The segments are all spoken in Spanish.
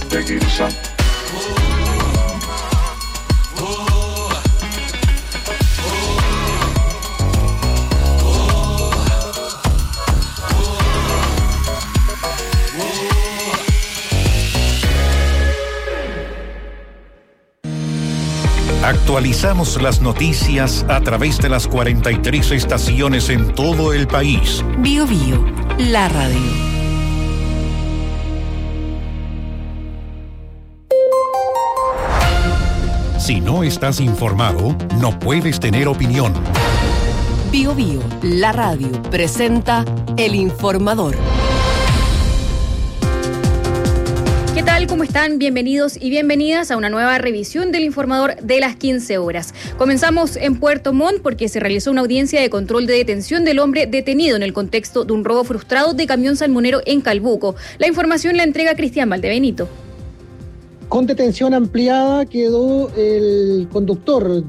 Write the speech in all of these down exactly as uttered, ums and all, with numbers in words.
take it some. Actualizamos las noticias a través de las cuarenta y tres estaciones en todo el país. Bio Bio, la radio. Si no estás informado, no puedes tener opinión. Bio Bio, la radio, presenta El Informador. ¿Qué tal? ¿Cómo están? Bienvenidos y bienvenidas a una nueva revisión del Informador de las quince horas. Comenzamos en Puerto Montt porque se realizó una audiencia de control de detención del hombre detenido en el contexto de un robo frustrado de camión salmonero en Calbuco. La información la entrega Cristian Valdebenito. Con detención ampliada quedó el conductor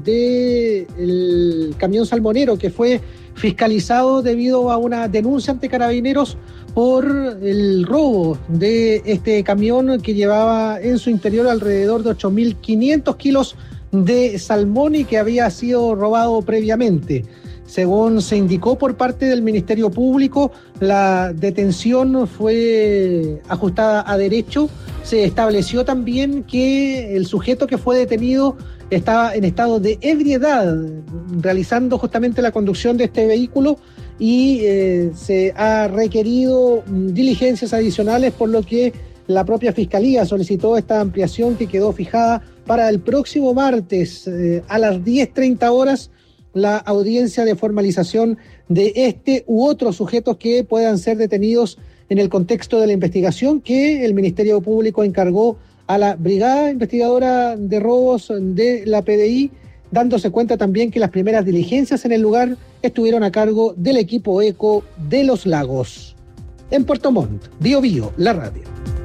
del camión salmonero que fue fiscalizado debido a una denuncia ante Carabineros por el robo de este camión que llevaba en su interior alrededor de ocho mil quinientos kilos de salmón y que había sido robado previamente. Según se indicó por parte del Ministerio Público, la detención fue ajustada a derecho. Se estableció también que el sujeto que fue detenido estaba en estado de ebriedad, realizando justamente la conducción de este vehículo y eh, se ha requerido diligencias adicionales, por lo que la propia Fiscalía solicitó esta ampliación que quedó fijada para el próximo martes eh, a las diez treinta horas, la audiencia de formalización de este u otros sujetos que puedan ser detenidos en el contexto de la investigación que el Ministerio Público encargó a la Brigada Investigadora de Robos de la P D I, dándose cuenta también que las primeras diligencias en el lugar estuvieron a cargo del equipo ECO de Los Lagos. En Puerto Montt, Bio Bio, la radio.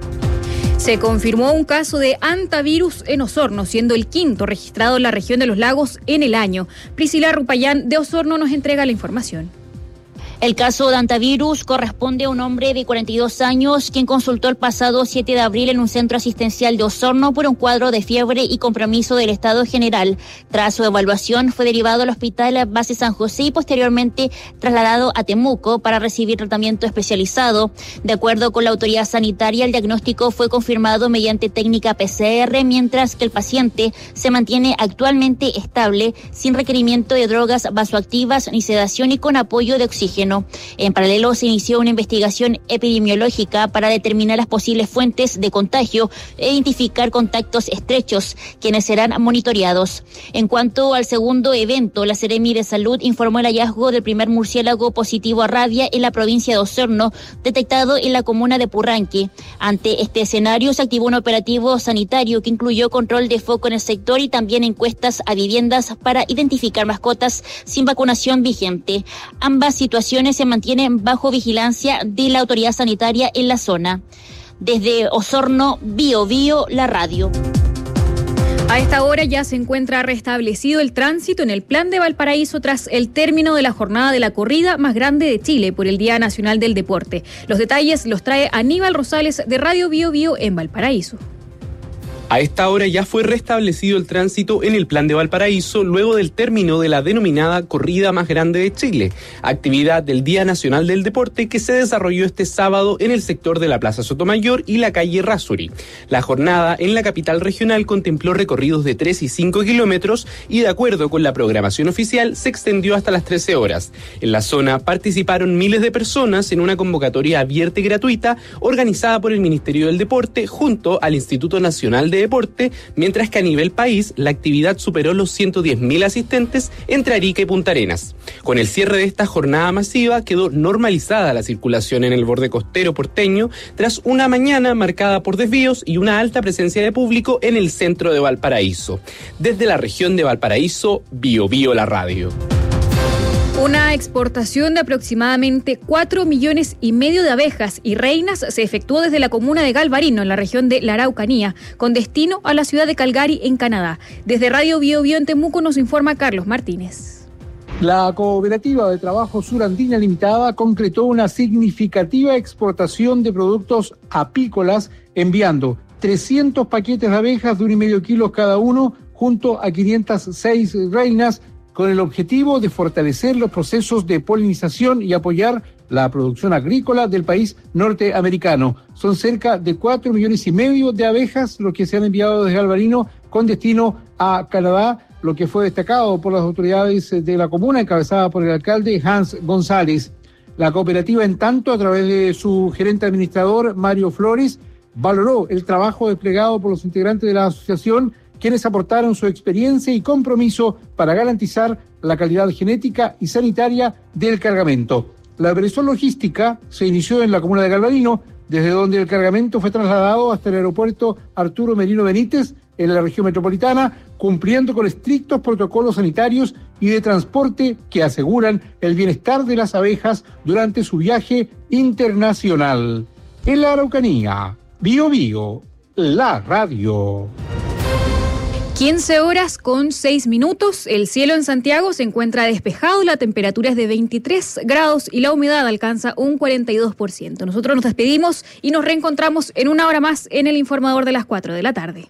Se confirmó un caso de hantavirus en Osorno, siendo el quinto registrado en la región de Los Lagos en el año. Priscila Rupayán de Osorno nos entrega la información. El caso de hantavirus corresponde a un hombre de cuarenta y dos años quien consultó el pasado siete de abril en un centro asistencial de Osorno por un cuadro de fiebre y compromiso del estado general. Tras su evaluación fue derivado al hospital base San José y posteriormente trasladado a Temuco para recibir tratamiento especializado. De acuerdo con la autoridad sanitaria, el diagnóstico fue confirmado mediante técnica P C R, mientras que el paciente se mantiene actualmente estable, sin requerimiento de drogas vasoactivas ni sedación y con apoyo de oxígeno. En paralelo, se inició una investigación epidemiológica para determinar las posibles fuentes de contagio e identificar contactos estrechos, quienes serán monitoreados. En cuanto al segundo evento, la Seremi de Salud informó el hallazgo del primer murciélago positivo a rabia en la provincia de Osorno, detectado en la comuna de Purranque. Ante este escenario, se activó un operativo sanitario que incluyó control de foco en el sector y también encuestas a viviendas para identificar mascotas sin vacunación vigente. Ambas situaciones se mantienen bajo vigilancia de la autoridad sanitaria en la zona. Desde Osorno, Bio Bio, la radio. A esta hora ya se encuentra restablecido el tránsito en el Plan de Valparaíso tras el término de la jornada de la corrida más grande de Chile por el Día Nacional del Deporte. Los detalles los trae Aníbal Rosales de Radio Bio Bio en Valparaíso. A esta hora ya fue restablecido el tránsito en el Plan de Valparaíso luego del término de la denominada corrida más grande de Chile, actividad del Día Nacional del Deporte que se desarrolló este sábado en el sector de la Plaza Sotomayor y la calle Errázuri. La jornada en la capital regional contempló recorridos de tres y cinco kilómetros y, de acuerdo con la programación oficial, se extendió hasta las trece horas. En la zona participaron miles de personas en una convocatoria abierta y gratuita organizada por el Ministerio del Deporte junto al Instituto Nacional de Deporte, mientras que a nivel país la actividad superó los ciento diez mil asistentes entre Arica y Punta Arenas. Con el cierre de esta jornada masiva quedó normalizada la circulación en el borde costero porteño tras una mañana marcada por desvíos y una alta presencia de público en el centro de Valparaíso. Desde la región de Valparaíso, Bio Bio la radio. Una exportación de aproximadamente cuatro millones y medio de abejas y reinas se efectuó desde la comuna de Galvarino, en la región de la Araucanía, con destino a la ciudad de Calgary, en Canadá. Desde Radio Bio Bio en Temuco nos informa Carlos Martínez. La Cooperativa de Trabajo Surandina Limitada concretó una significativa exportación de productos apícolas, enviando trescientos paquetes de abejas de un y medio kilos cada uno, junto a quinientas seis reinas, con el objetivo de fortalecer los procesos de polinización y apoyar la producción agrícola del país norteamericano. Son cerca de cuatro millones y medio de abejas los que se han enviado desde Galvarino con destino a Canadá, lo que fue destacado por las autoridades de la comuna, encabezada por el alcalde Hans González. La cooperativa, en tanto, a través de su gerente administrador, Mario Flores, valoró el trabajo desplegado por los integrantes de la asociación, quienes aportaron su experiencia y compromiso para garantizar la calidad genética y sanitaria del cargamento. La operación logística se inició en la comuna de Galvarino, desde donde el cargamento fue trasladado hasta el aeropuerto Arturo Merino Benítez, en la región metropolitana, cumpliendo con estrictos protocolos sanitarios y de transporte que aseguran el bienestar de las abejas durante su viaje internacional. En la Araucanía, Bío Bío, la radio. quince horas con seis minutos. El cielo en Santiago se encuentra despejado, la temperatura es de veintitrés grados y la humedad alcanza un cuarenta y dos por ciento. Nosotros nos despedimos y nos reencontramos en una hora más en el Informador de las cuatro de la tarde.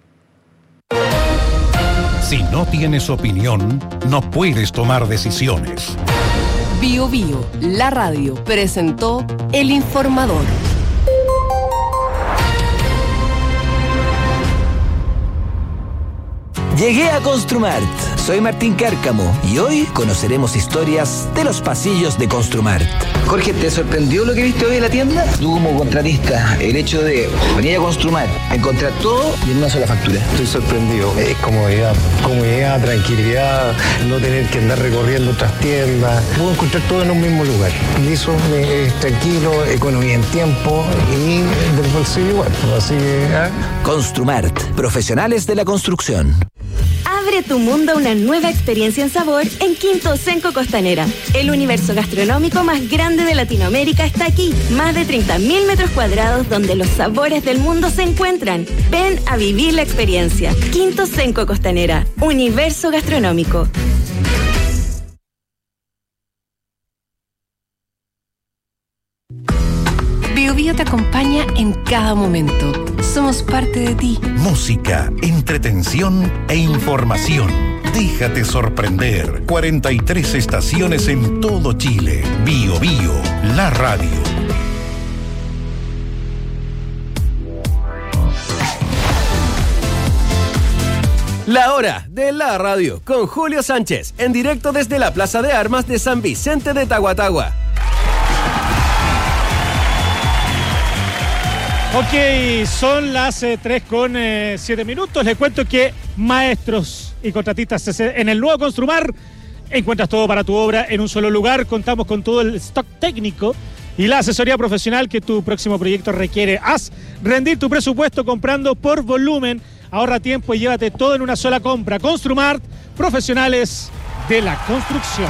Si no tienes opinión, no puedes tomar decisiones. Bío Bío, la radio, presentó El Informador. Llegué a Construmart. Soy Martín Cárcamo y hoy conoceremos historias de los pasillos de Construmart. Jorge, ¿te sorprendió lo que viste hoy en la tienda? Tú como contratista, el hecho de venir a Construmart, encontrar todo y en una sola factura. Estoy sorprendido. Es comodidad, comodidad, tranquilidad, no tener que andar recorriendo otras tiendas. Puedo encontrar todo en un mismo lugar. Y eso es tranquilo, economía en tiempo y del bolsillo igual. Así que, ¿eh? Construmart, profesionales de la construcción. Abre tu mundo a una nueva experiencia en sabor en Quinto Senco Costanera. El universo gastronómico más grande de Latinoamérica está aquí. Más de treinta mil metros cuadrados donde los sabores del mundo se encuentran. Ven a vivir la experiencia. Quinto Senco Costanera, universo gastronómico. Bío Bío te acompaña en cada momento. Somos parte de ti. Música, entretención e información. Déjate sorprender. cuarenta y tres estaciones en todo Chile. Bío Bío, la radio. La hora de la radio con Julio Sánchez, en directo desde la Plaza de Armas de San Vicente de Tahuatahua. Ok, son las eh, tres con siete minutos. Les cuento que maestros y contratistas en el nuevo Construmar encuentras todo para tu obra en un solo lugar. Contamos con todo el stock técnico y la asesoría profesional que tu próximo proyecto requiere. Haz rendir tu presupuesto comprando por volumen. Ahorra tiempo y llévate todo en una sola compra. Construmart, profesionales de la construcción.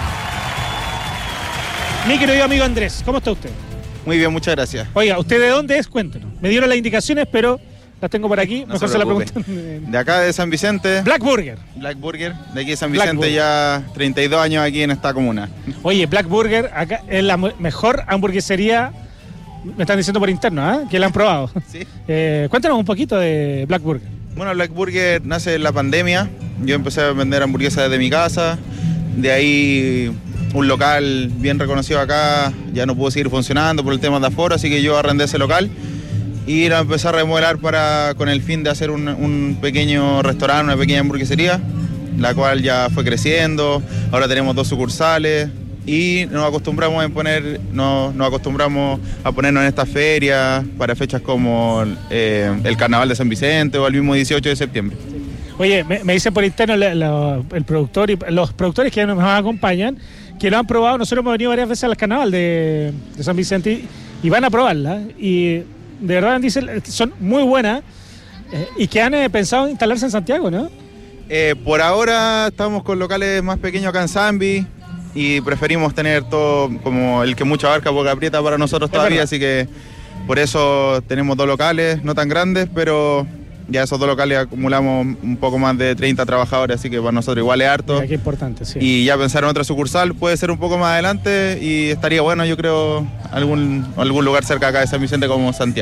Mi querido amigo Andrés, ¿cómo está usted? Muy bien, muchas gracias. Oiga, ¿usted de dónde es? Cuéntenos. Me dieron las indicaciones, pero las tengo por aquí. No Mejor se, se la preguntan. De acá de San Vicente. Black Burger. Black Burger. De aquí de San Vicente, ya treinta y dos años aquí en esta comuna. Oye, Black Burger acá es la mejor hamburguesería, me están diciendo por interno, ¿eh? Que la han probado. Sí. Eh, cuéntanos un poquito de Black Burger. Bueno, Black Burger nace en la pandemia. Yo empecé a vender hamburguesas desde mi casa. De ahí un local bien reconocido acá ya no pudo seguir funcionando por el tema de aforo, así que yo arrendé ese local y la empecé a remodelar para, con el fin de hacer un, un pequeño restaurante, una pequeña hamburguesería, la cual ya fue creciendo. Ahora tenemos dos sucursales y nos acostumbramos a poner, nos, nos acostumbramos a ponernos en estas ferias para fechas como eh, el Carnaval de San Vicente o el mismo dieciocho de septiembre. Oye, me, me dicen por interno la, la, el productor y los productores que nos acompañan que lo han probado. Nosotros hemos venido varias veces al carnaval de, de San Vicente y, y van a probarla. Y de verdad dicen son muy buenas eh, y que han eh, pensado instalarse en Santiago, ¿no? Eh, por ahora estamos con locales más pequeños acá en Zambi y preferimos tener todo como el que mucha abarca poca aprieta para nosotros todavía, así que por eso tenemos dos locales, no tan grandes, pero ya esos dos locales acumulamos un poco más de treinta trabajadores, así que para nosotros igual es harto. Mira, qué importante, sí. Y ya pensar en otra sucursal puede ser un poco más adelante y estaría bueno, yo creo, algún, algún lugar cerca acá de San Vicente como Santiago.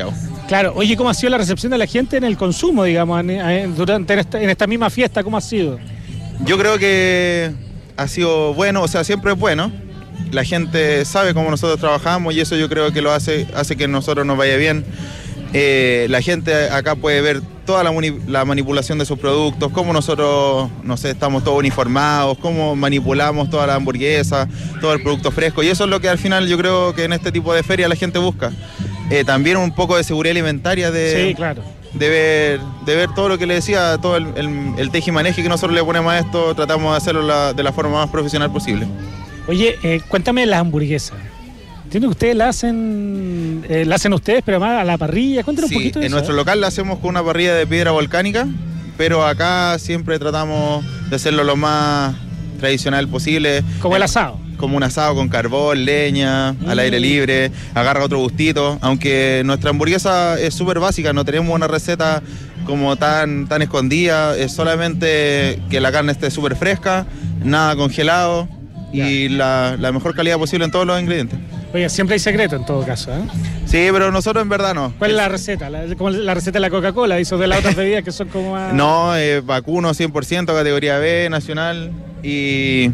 Claro, oye, ¿cómo ha sido la recepción de la gente en el consumo, digamos, en, en, durante en esta, en esta misma fiesta? ¿Cómo ha sido? Yo creo que ha sido bueno, o sea, siempre es bueno. La gente sabe cómo nosotros trabajamos y eso yo creo que lo hace, hace que nosotros nos vaya bien. Eh, la gente acá puede ver toda la, la manipulación de sus productos, cómo nosotros, no sé, estamos todos uniformados, cómo manipulamos toda la hamburguesa, todo el producto fresco, y eso es lo que al final yo creo que en este tipo de feria la gente busca. Eh, también un poco de seguridad alimentaria, de, sí, claro. de, ver, de ver todo lo que le decía, todo el, el, el tejimaneje que nosotros le ponemos a esto, tratamos de hacerlo la, de la forma más profesional posible. Oye, eh, cuéntame las hamburguesas. Entiendo que ustedes la hacen, eh, la hacen ustedes, pero además a la parrilla. Cuéntanos sí, un poquito de en eso. nuestro local la hacemos con una parrilla de piedra volcánica, pero acá siempre tratamos de hacerlo lo más tradicional posible. Como el asado. Como un asado con carbón, leña, mm. al aire libre, agarra otro gustito. Aunque nuestra hamburguesa es súper básica, no tenemos una receta como tan, tan escondida, es solamente que la carne esté súper fresca, nada congelado y la, la mejor calidad posible en todos los ingredientes. Oye, siempre hay secreto en todo caso, ¿eh? Sí, pero nosotros en verdad no. ¿Cuál es la receta? La, como la receta de la Coca-Cola, hizo de las otras bebidas que son como más... No, eh, vacuno cien por ciento, categoría B, nacional, y,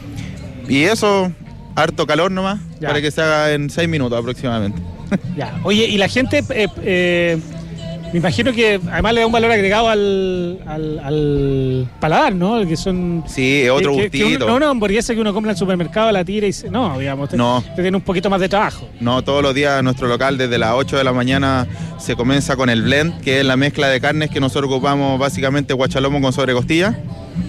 y eso, harto calor nomás, ya, para que se haga en seis minutos aproximadamente. Ya, oye, y la gente... Eh, eh, me imagino que además le da un valor agregado al, al, al paladar, ¿no? Que son... Sí, es otro que, gustito. Que no una hamburguesa que uno compra en el supermercado, la tira y se... No, digamos, te, no. te tiene un poquito más de trabajo. No, todos los días en nuestro local, desde las ocho de la mañana, se comienza con el blend, que es la mezcla de carnes que nosotros ocupamos básicamente guachalomo con sobrecostilla,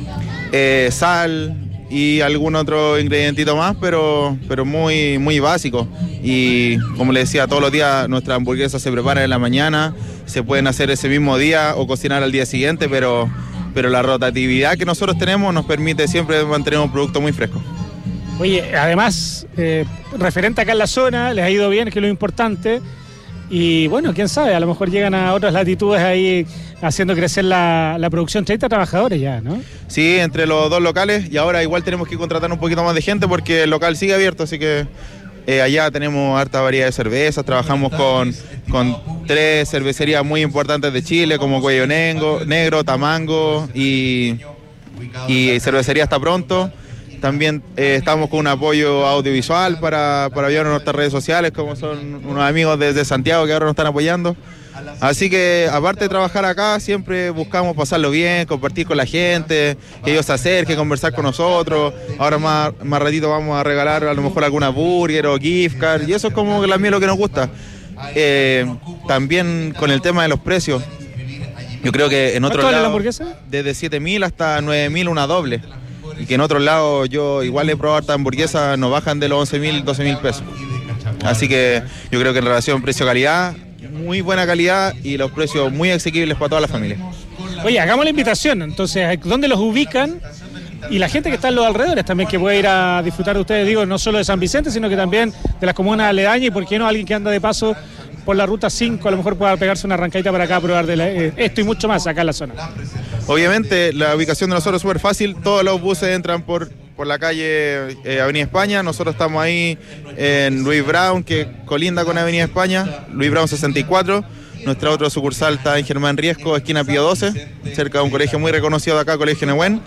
eh, sal y algún otro ingredientito más, pero, pero muy, muy básico. Y como les decía, todos los días nuestras hamburguesas se preparan en la mañana, se pueden hacer ese mismo día o cocinar al día siguiente, pero, pero la rotatividad que nosotros tenemos nos permite siempre mantener un producto muy fresco. Oye, además, eh, referente acá en la zona, les ha ido bien, que es lo importante. Y bueno, quién sabe, a lo mejor llegan a otras latitudes ahí haciendo crecer la, la producción. treinta trabajadores ya, ¿no? Sí, entre los dos locales, y ahora igual tenemos que contratar un poquito más de gente porque el local sigue abierto, así que eh, allá tenemos harta variedad de cervezas, trabajamos con, con tres cervecerías muy importantes de Chile, como Cuello Negro, Negro Tamango y, y Cervecería Hasta Pronto. También eh, estamos con un apoyo audiovisual para, para apoyar en nuestras redes sociales, como son unos amigos desde Santiago que ahora nos están apoyando. Así que, aparte de trabajar acá, siempre buscamos pasarlo bien, compartir con la gente, que ellos se acerquen, conversar con nosotros. Ahora más, más ratito vamos a regalar a lo mejor alguna burger o gift card, y eso es como que también lo que nos gusta. Eh, también con el tema de los precios, yo creo que en otros lados, desde siete mil hasta nueve mil una doble. Y que en otros lados yo igual he probado harta hamburguesas, nos bajan de los once mil, doce mil pesos. Así que yo creo que en relación precio-calidad, muy buena calidad y los precios muy asequibles para toda la familia. Oye, hagamos la invitación, entonces, ¿dónde los ubican? Y la gente que está en los alrededores también, que puede ir a disfrutar de ustedes, digo, no solo de San Vicente, sino que también de las comunas aledañas, y por qué no alguien que anda de paso por la ruta cinco, a lo mejor pueda pegarse una arrancadita para acá a probar de la, eh, esto y mucho más acá en la zona. Obviamente la ubicación de nosotros es súper fácil, todos los buses entran por, por la calle eh, Avenida España, nosotros estamos ahí en Luis Brown, que colinda con Avenida España, Luis Brown sesenta y cuatro, nuestra otra sucursal está en Germán Riesco, esquina Pío doce, cerca de un colegio muy reconocido de acá, Colegio Nehuen,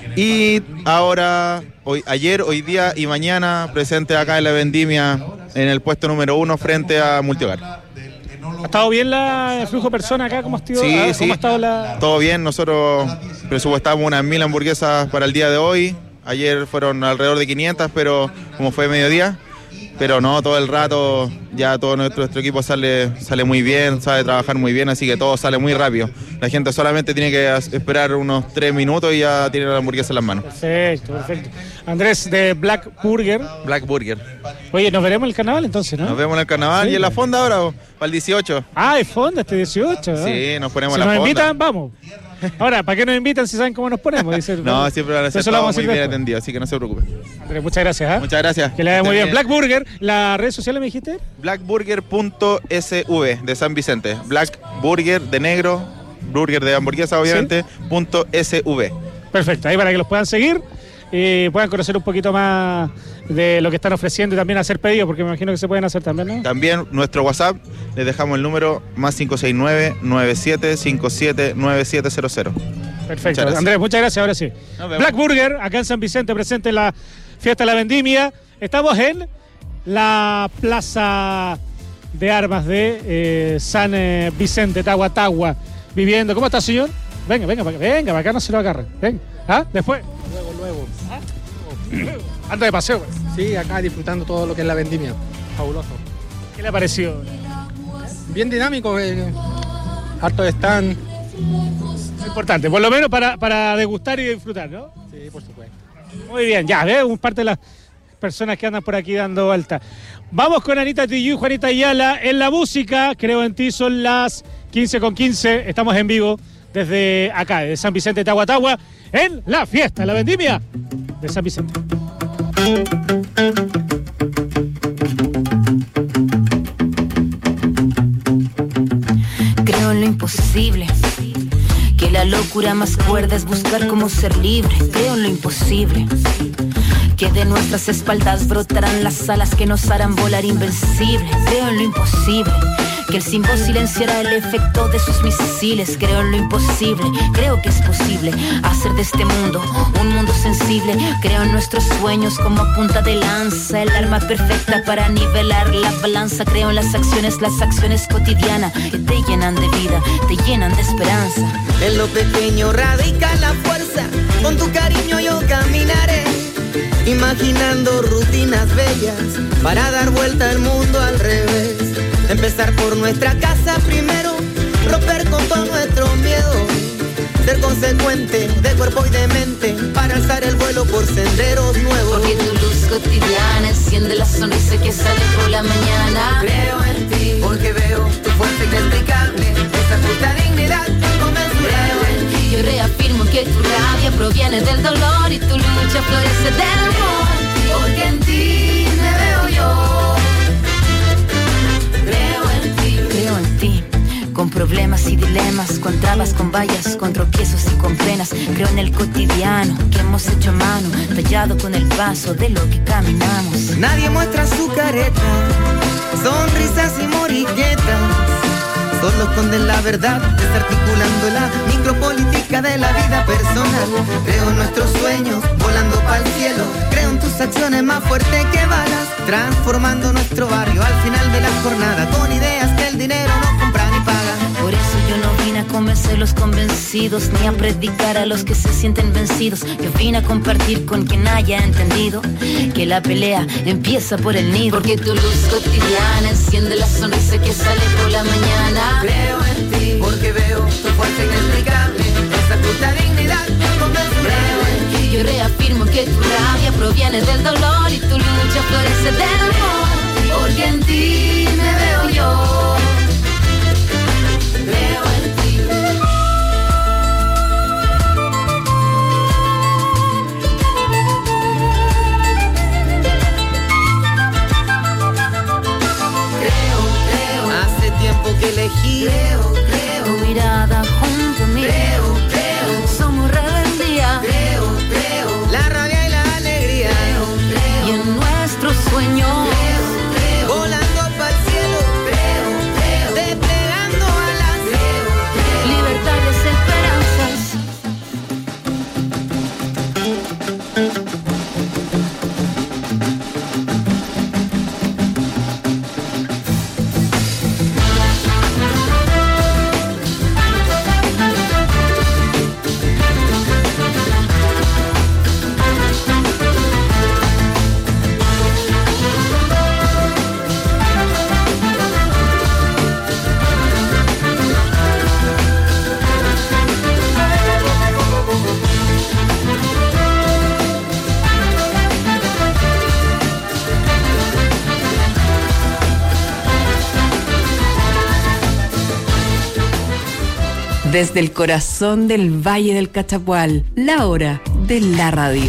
y ahora, hoy, ayer, hoy día y mañana presente acá en la Vendimia, en el puesto número uno frente a Multihogar. ¿Ha estado bien la, el flujo de personas acá? ¿Cómo ha estado, sí, ¿cómo sí. ha estado la...? Todo bien, nosotros presupuestamos unas mil hamburguesas para el día de hoy. Ayer fueron alrededor de quinientas, pero como fue mediodía. Pero no, todo el rato ya todo nuestro, nuestro equipo sale, sale muy bien, sabe trabajar muy bien, así que todo sale muy rápido. La gente solamente tiene que esperar unos tres minutos y ya tiene la hamburguesa en las manos. Perfecto, perfecto. Andrés, de Black Burger. Black Burger. Oye, nos veremos en el carnaval entonces, ¿no? Nos vemos en el carnaval sí. Y en la fonda ahora, para el dieciocho. Ah, hay fonda este dieciocho. Sí, nos ponemos si en la nos fonda. invitan, vamos. Ahora, ¿para qué nos invitan si saben cómo nos ponemos? Dice, no, siempre van a ser todos muy bien atendidos, así que no se preocupe. Andrés, muchas gracias. ¿eh? Muchas gracias. Que le vaya muy bien. bien. Black Burger, ¿las redes sociales me dijiste? blackburger punto s v de San Vicente. Black Burger de negro, burger de hamburguesa obviamente, ¿sí? punto S V. Perfecto, ahí para que los puedan seguir. y puedan conocer un poquito más de lo que están ofreciendo y también hacer pedidos, porque me imagino que se pueden hacer también, ¿no? También nuestro WhatsApp, les dejamos el número más cinco seis nueve, nueve siete cinco siete, nueve siete cero cero. Perfecto, muchas Andrés, muchas gracias, ahora sí. Black Burger, acá en San Vicente, presente en la fiesta de la vendimia. Estamos en la plaza de armas de eh, San eh, Vicente, Tagua Tagua, viviendo. ¿Cómo está, señor? Venga, venga, venga, venga, para acá no se lo agarre. Venga, ¿ah? Después. Luego, luego. ¿Ah? Anda de paseo. Sí, acá disfrutando todo lo que es la vendimia. Fabuloso. ¿Qué le ha parecido? Bien dinámico, eh, harto stand. Es importante, por lo menos para, para degustar y disfrutar, ¿no? Sí, por supuesto. Muy bien, ya, ¿ves? Un parte de las personas que andan por aquí dando vuelta. Vamos con Anita Tijoux y Juanita Ayala en la música. Creo en ti, son las quince con quince. Estamos en vivo desde acá, de San Vicente, Tagua Tagua, en la fiesta, la vendimia de San Vicente. Creo en lo imposible, que la locura más cuerda es buscar cómo ser libre. Creo en lo imposible, que de nuestras espaldas brotarán las alas que nos harán volar invencibles. Creo en lo imposible, que el símbolo silenciará el efecto de sus misiles. Creo en lo imposible, creo que es posible hacer de este mundo un mundo sensible. Creo en nuestros sueños como punta de lanza, el arma perfecta para nivelar la balanza. Creo en las acciones, las acciones cotidianas que te llenan de vida, te llenan de esperanza. En lo pequeño radica la fuerza, con tu cariño yo caminaré, imaginando rutinas bellas para dar vuelta al mundo al revés. Empezar por nuestra casa primero, romper con todo nuestro miedo, ser consecuente de cuerpo y de mente para alzar el vuelo por senderos nuevos. Porque tu luz cotidiana enciende la sonrisa que sale por la mañana. Creo en ti, porque veo tu fuerza inexplicable, esa justa dignidad inconmensurable. Yo reafirmo que tu rabia proviene del dolor y tu lucha florece del amor. Porque en ti me veo yo. Creo en ti, creo en ti. Con problemas y dilemas, con trabas, con vallas, con tropiezos y con penas. Creo en el cotidiano que hemos hecho a mano, tallado con el paso de lo que caminamos. Nadie muestra su careta, sonrisas y moriquetas, solo esconden la verdad, desarticulando la micropolítica de la vida personal. Creo en nuestros sueños, volando pa'l cielo. Creo en tus acciones más fuertes que balas, transformando nuestro barrio al final de la jornada, con ideas que el dinero no compra ni paga. Por eso yo no vine a convencer a los convencidos, ni a predicar a los que se sienten vencidos. Yo vine a compartir con quien haya entendido que la pelea empieza por el nido. Porque tu luz cotidiana enciende la sonrisa que sale por la mañana. Creo en ti, porque veo tu fuerza inexplicable, esa justa dignidad inconmensurable. Yo reafirmo que tu rabia proviene del dolor y tu lucha florece del amor. Porque en ti me veo yo. Creo en ti. Creo, creo. Hace tiempo que elegí. Creo, creo. Tu mirada junto a mí. Creo, creo. Somos rebeldía. Creo, creo. La rabia y la alegría. Creo, creo. Y en nuestros sueños. Creo, creo. Volando pa'l cielo. Creo, creo. Desplegando alas. Creo, creo. Libertades, esperanzas. Desde el corazón del Valle del Cachapual, la hora de la radio.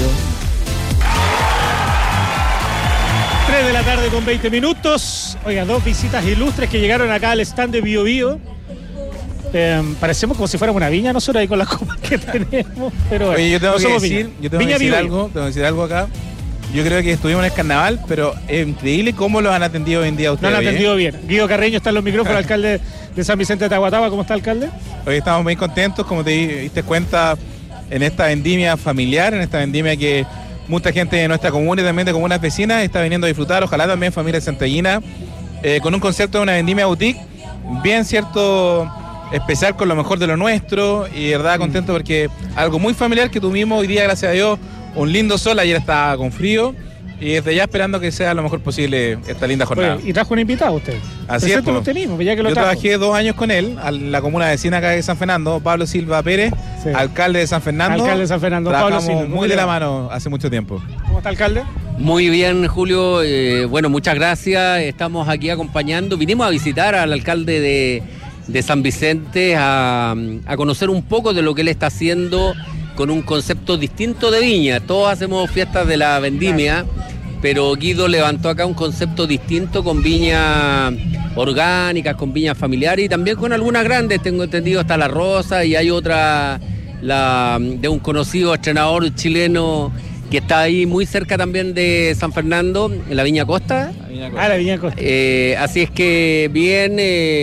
tres de la tarde con veinte minutos. Oiga, dos visitas ilustres que llegaron acá al stand de Bio Bio. Eh, parecemos como si fuéramos una viña nosotros ahí con las copas que tenemos. Pero bueno, Oye, yo tengo no que somos decir, viña. yo tengo Viña que decir viva. algo, tengo que decir algo acá. Yo creo que estuvimos en el carnaval, pero es increíble cómo los han atendido hoy en día No ustedes. han ¿eh? atendido bien. Guido Carreño está en los micrófonos, alcalde de San Vicente de Tahuatahua. ¿Cómo está, alcalde? Hoy estamos muy contentos, como te diste cuenta, en esta vendimia familiar, en esta vendimia que mucha gente de nuestra comuna y también de comunas vecinas está viniendo a disfrutar, ojalá también familia santellina, eh, con un concepto de una vendimia boutique, bien cierto, especial con lo mejor de lo nuestro, y de verdad contento porque algo muy familiar que tuvimos hoy día, gracias a Dios, un lindo sol, ayer estaba con frío, y desde ya esperando que sea lo mejor posible esta linda jornada. Oye, y trajo un invitado usted. Así es, Preséntelo po. usted mismo, ya que lo Yo trajo. trabajé dos años con él, a la comuna vecina acá de San Fernando, Pablo Silva Pérez, Sí. alcabde de San Fernando. Alcalde de San Fernando, Pablo Trabajamos Silva. ¿Cómo muy le de la va? mano hace mucho tiempo. ¿Cómo está, alcalde? Muy bien, Julio. Eh, bueno, muchas gracias. Estamos aquí acompañando. Vinimos a visitar al alcalde de, de San Vicente a, a conocer un poco de lo que él está haciendo con un concepto distinto de viña. Todos hacemos fiestas de la vendimia, pero Guido levantó acá un concepto distinto con viñas orgánicas, con viñas familiares y también con algunas grandes. Tengo entendido hasta La Rosa y hay otra la, de un conocido estrenador chileno que está ahí muy cerca también de San Fernando, en la Viña Costa. Ah, la Viña Costa. Eh, así es que bien,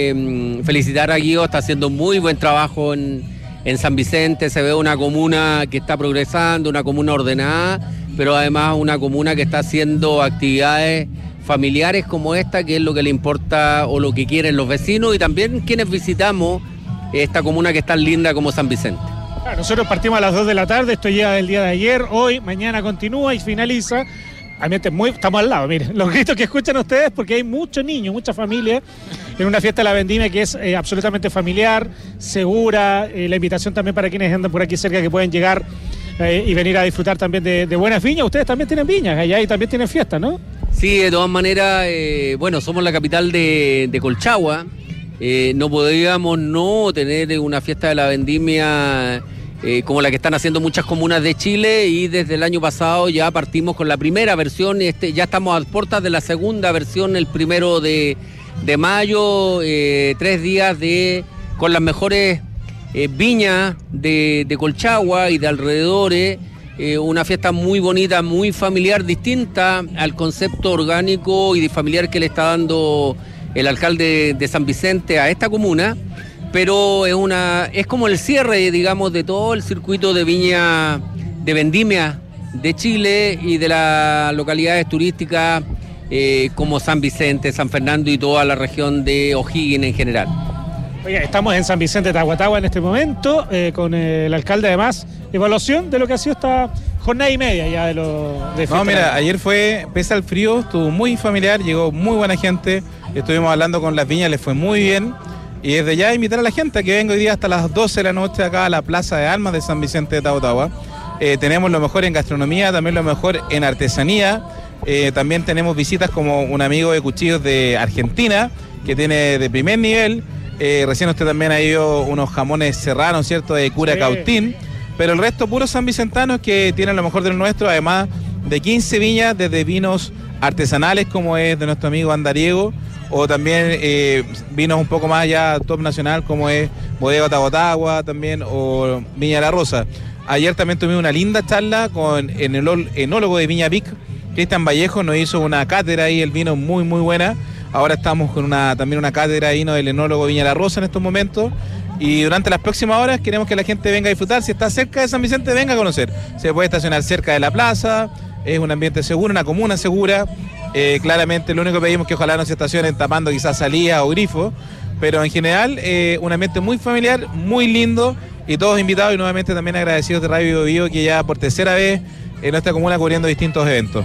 eh, felicitar a Guido, está haciendo muy buen trabajo en, en San Vicente, se ve una comuna que está progresando, una comuna ordenada, pero además una comuna que está haciendo actividades familiares como esta, que es lo que le importa o lo que quieren los vecinos y también quienes visitamos esta comuna que es tan linda como San Vicente. Claro, nosotros partimos a las dos de la tarde, esto llega del día de ayer, hoy, mañana continúa y finaliza. Realmente muy, estamos al lado, miren, los gritos que escuchan ustedes porque hay muchos niños, mucha familia en una fiesta de la vendimia que es eh, absolutamente familiar, segura, eh, la invitación también para quienes andan por aquí cerca que pueden llegar eh, y venir a disfrutar también de, de buenas viñas. Ustedes también tienen viñas allá y también tienen fiestas, ¿no? Sí, de todas maneras, eh, bueno, somos la capital de, de Colchagua, eh, no podríamos no tener una fiesta de la vendimia eh, como la que están haciendo muchas comunas de Chile y desde el año pasado ya partimos con la primera versión, este, ya estamos a puertas de la segunda versión el primero de, de mayo, eh, tres días de con las mejores eh, viñas de, de Colchagua y de alrededores. Eh, una fiesta muy bonita, muy familiar, distinta al concepto orgánico y de familiar que le está dando el alcalde de San Vicente a esta comuna, pero es una es como el cierre, digamos, de todo el circuito de viña, de vendimia de Chile y de las localidades turísticas eh, como San Vicente, San Fernando y toda la región de O'Higgins en general. Oiga, estamos en San Vicente de Tahuatahua en este momento, eh, con eh, el alcalde además, evaluación de lo que ha sido esta jornada y media ya de lo de No, mira, ayer fue, pese al frío, estuvo muy familiar, llegó muy buena gente, estuvimos hablando con las viñas, les fue muy bien, y desde ya invitar a la gente a que venga hoy día hasta las doce de la noche acá a la Plaza de Armas de San Vicente de Tahuatahua. Eh, tenemos lo mejor en gastronomía, también lo mejor en artesanía, eh, también tenemos visitas como un amigo de cuchillos de Argentina, que tiene de primer nivel. Eh, recién usted también ha ido unos jamones serranos, ¿cierto?, de Cura Sí. Cautín, pero el resto puros sanvicentanos que tienen lo mejor de lo nuestro, además de quince viñas, desde vinos artesanales como es de nuestro amigo Andariego, o también eh, vinos un poco más ya top nacional como es Bodega Tahuatahua también, o Viña La Rosa. Ayer también tuvimos una linda charla con el enólogo de Viña Vic, Cristian Vallejo, nos hizo una cátedra ahí, el vino muy muy buena. Ahora estamos con una también una cátedra ahí, ¿no?, del enólogo Viña La Rosa en estos momentos. Y durante las próximas horas queremos que la gente venga a disfrutar. Si está cerca de San Vicente, venga a conocer. Se puede estacionar cerca de la plaza, es un ambiente seguro, una comuna segura. Eh, claramente lo único que pedimos es que ojalá no se estacionen tapando quizás salida o grifo. Pero en general, eh, un ambiente muy familiar, muy lindo. Y todos invitados y nuevamente también agradecidos de Radio Bio Bio, que ya por tercera vez en nuestra comuna cubriendo distintos eventos.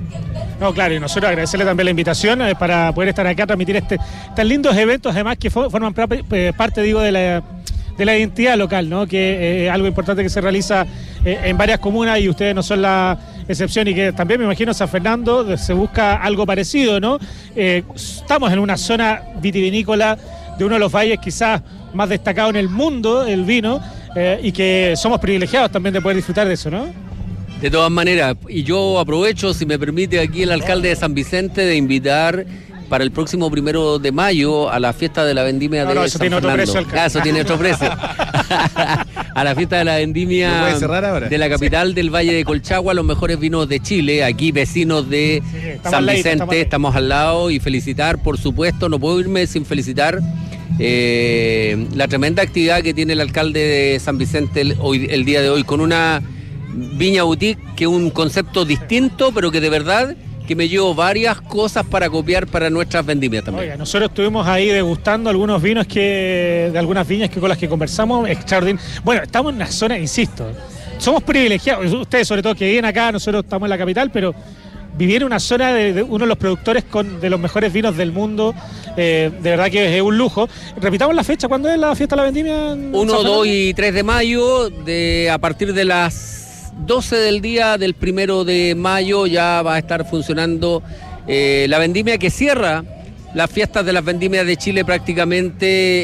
No, claro, y nosotros agradecerle también la invitación eh, para poder estar acá, transmitir este tan lindos eventos, además que for, forman pra, eh, parte, digo, de la, de la identidad local, ¿no? Que eh, es algo importante que se realiza eh, en varias comunas y ustedes no son la excepción y que también me imagino San Fernando se busca algo parecido, ¿no? Eh, estamos en una zona vitivinícola de uno de los valles quizás más destacados en el mundo, el vino, eh, y que somos privilegiados también de poder disfrutar de eso, ¿no? De todas maneras, y yo aprovecho, si me permite aquí el alcalde de San Vicente, de invitar para el próximo primero de mayo a la fiesta de la vendimia no, de no, eso San tiene otro Fernando. precio, Ah, eso tiene otro precio. A la fiesta de la vendimia de la capital sí. del Valle de Colchagua, los mejores vinos de Chile, aquí vecinos de sí, San Vicente, estamos, estamos al lado, y felicitar, por supuesto, no puedo irme sin felicitar eh, la tremenda actividad que tiene el alcalde de San Vicente el, hoy, el día de hoy, con una viña boutique, que es un concepto distinto, pero que de verdad que me llevo varias cosas para copiar para nuestras vendimias también. Oiga, nosotros estuvimos ahí degustando algunos vinos que de algunas viñas que con las que conversamos, extraordinario. Bueno, estamos en una zona, insisto, somos privilegiados, ustedes sobre todo que viven acá, nosotros estamos en la capital, pero vivir en una zona de, de uno de los productores con, de los mejores vinos del mundo, eh, de verdad que es un lujo. Repitamos la fecha, ¿cuándo es la fiesta de la vendimia? uno, dos y tres de mayo, de, a partir de las doce del día del primero de mayo ya va a estar funcionando eh, la vendimia que cierra las fiestas de las vendimias de Chile prácticamente,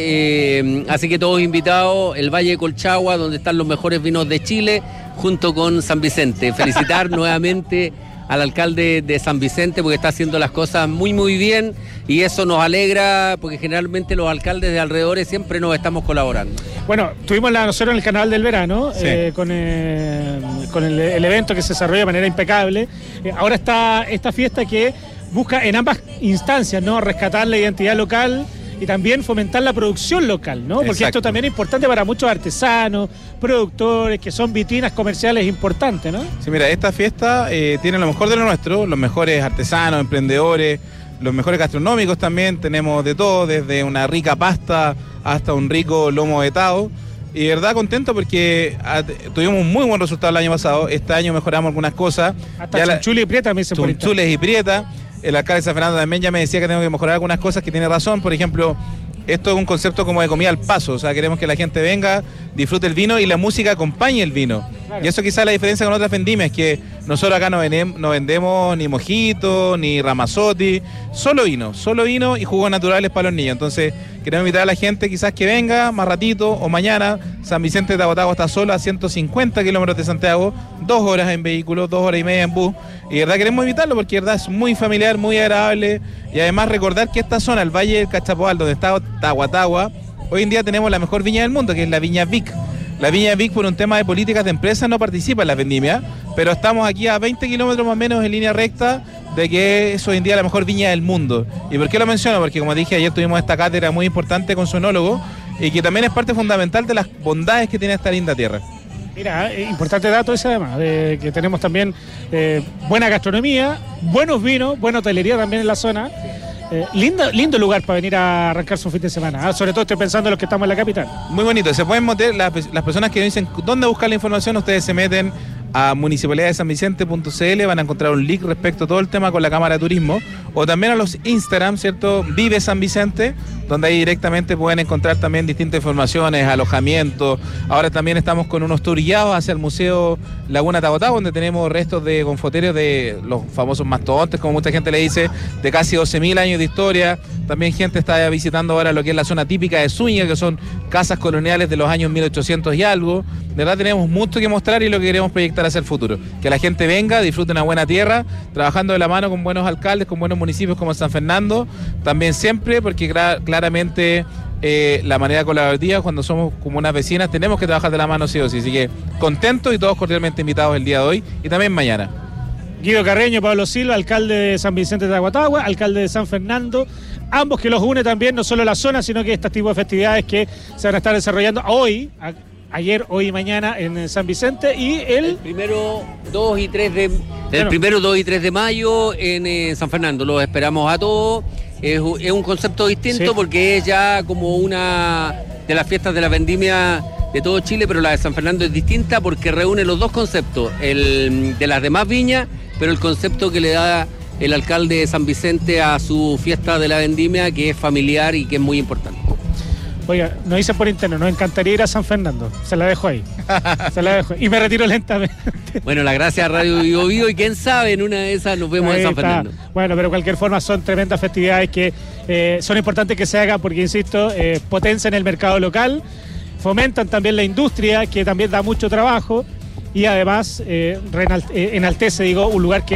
eh, así que todos invitados, el Valle de Colchagua, donde están los mejores vinos de Chile, junto con San Vicente. Felicitar nuevamente al alcalde de San Vicente porque está haciendo las cosas muy muy bien, y eso nos alegra porque generalmente los alcaldes de alrededores siempre nos estamos colaborando. Bueno, tuvimos la nosotros en el Canal del Verano, sí. eh, con, eh, con el, el evento que se desarrolla de manera impecable. Eh, ahora está esta fiesta que busca en ambas instancias, ¿no?, rescatar la identidad local y también fomentar la producción local, ¿no? Porque Exacto. esto también es importante para muchos artesanos, productores, que son vitrinas comerciales importantes, ¿no? Sí, mira, esta fiesta eh, tiene lo mejor de lo nuestro, los mejores artesanos, emprendedores, los mejores gastronómicos también, tenemos de todo, desde una rica pasta hasta un rico lomo vetado. Y de verdad contento porque a, tuvimos un muy buen resultado el año pasado, este año mejoramos algunas cosas. Hasta chunchules y prieta me dicen por Chunchules y prieta. El alcalde de San Fernando también ya me decía que tengo que mejorar algunas cosas, que tiene razón. Por ejemplo, esto es un concepto como de comida al paso, o sea, queremos que la gente venga, disfrute el vino y la música acompañe el vino. Claro. Y eso quizás es la diferencia con otras vendimias, que nosotros acá no vendemos, no vendemos ni mojito, ni ramazotti, solo vino, solo vino y jugos naturales para los niños. Entonces, queremos invitar a la gente quizás que venga más ratito o mañana. San Vicente de Tahuatahua está solo a ciento cincuenta kilómetros de Santiago, dos horas en vehículo, dos horas y media en bus. Y de verdad queremos invitarlo porque de verdad es muy familiar, muy agradable. Y además recordar que esta zona, el Valle del Cachapoal, donde está Tahuatahua, hoy en día tenemos la mejor viña del mundo, que es la Viña Vic. La Viña Vic, por un tema de políticas de empresas, no participa en la vendimia, pero estamos aquí a veinte kilómetros más o menos en línea recta de que es hoy en día la mejor viña del mundo. ¿Y por qué lo menciono? Porque como dije, ayer tuvimos esta cátedra muy importante con su enólogo y que también es parte fundamental de las bondades que tiene esta linda tierra. Mira, eh, importante dato ese además, de que tenemos también eh, buena gastronomía, buenos vinos, buena hotelería también en la zona. Eh, lindo, lindo lugar para venir a arrancarse un fin de semana, ¿eh? Sobre todo estoy pensando en los que estamos en la capital. Muy bonito, se pueden meter, las, las personas que dicen dónde buscar la información, ustedes se meten a municipalidad de san vicente punto c l, van a encontrar un link respecto a todo el tema con la Cámara de Turismo, o también a los Instagram, ¿cierto? Vive San Vicente, donde ahí directamente pueden encontrar también distintas informaciones, alojamientos. Ahora también estamos con unos tours guiados hacia el Museo Laguna Tahuatahua, donde tenemos restos de gonfoterios de los famosos mastodontes, como mucha gente le dice, de casi doce mil años de historia. También gente está visitando ahora lo que es la zona típica de Zúñiga, que son casas coloniales de los años mil ochocientos y algo. De verdad tenemos mucho que mostrar y lo que queremos proyectar hacia el futuro. Que la gente venga, disfrute una buena tierra, trabajando de la mano con buenos alcaldes, con buenos municipios como San Fernando, también siempre, porque claramente eh, la manera colaborativa, cuando somos comunas vecinas, tenemos que trabajar de la mano sí o sí. Así que contentos y todos cordialmente invitados el día de hoy y también mañana. Guido Carreño, Pablo Silva, alcalde de San Vicente de Tahuatahua, alcalde de San Fernando, ambos que los une también, no solo la zona, sino que este tipo de festividades que se van a estar desarrollando hoy, a, ayer, hoy y mañana en San Vicente, y el... el primero dos y tres de, el primero dos y tres de mayo en eh, San Fernando. Los esperamos a todos. Es, es un concepto distinto, sí, porque es ya como una de las fiestas de la vendimia de todo Chile, pero la de San Fernando es distinta porque reúne los dos conceptos, el de las demás viñas, pero el concepto que le da el alcalde de San Vicente a su fiesta de la vendimia, que es familiar y que es muy importante. Oiga, nos dicen por interno, nos encantaría ir a San Fernando. Se la dejo ahí. Se la dejo. Y me retiro lentamente. Bueno, las gracias a Radio Vivo Vivo y quién sabe, en una de esas nos vemos ahí en San está. Fernando. Bueno, pero de cualquier forma son tremendas festividades que eh, son importantes que se hagan porque, insisto, eh, potencian el mercado local, fomentan también la industria, que también da mucho trabajo, y además eh, enaltece, digo, un lugar que es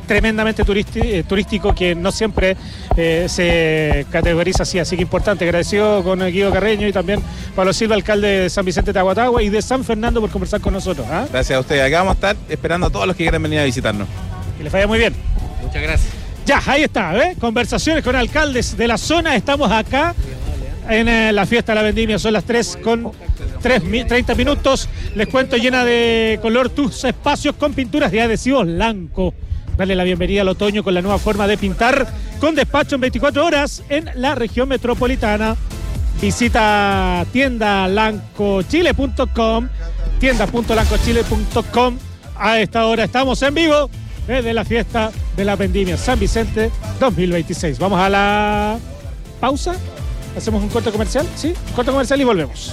tremendamente turisti- eh, turístico que no siempre eh, se categoriza así, así que importante. Agradecido con Guido Carreño y también Pablo Silva, alcalde de San Vicente de Tahuatahua y de San Fernando, por conversar con nosotros. ¿eh? Gracias a ustedes, acá vamos a estar esperando a todos los que quieran venir a visitarnos. Que les vaya muy bien. Muchas gracias. Ya, ahí está, ¿eh? Conversaciones con alcaldes de la zona. Estamos acá en eh, la fiesta de la vendimia. Son las tres con treinta minutos. Les cuento, llena de color tus espacios con pinturas de adhesivos blanco. Dale la bienvenida al otoño con la nueva forma de pintar, con despacho en veinticuatro horas en la región metropolitana. Visita tienda lanco chile punto com, tienda punto lanco chile punto com. A esta hora estamos en vivo desde la fiesta de la vendimia San Vicente dos mil veintiséis. Vamos a la pausa. Hacemos un corte comercial, ¿sí? Un corte comercial y volvemos.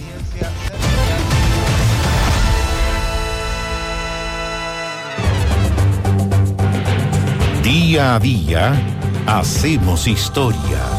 Día a día hacemos historia.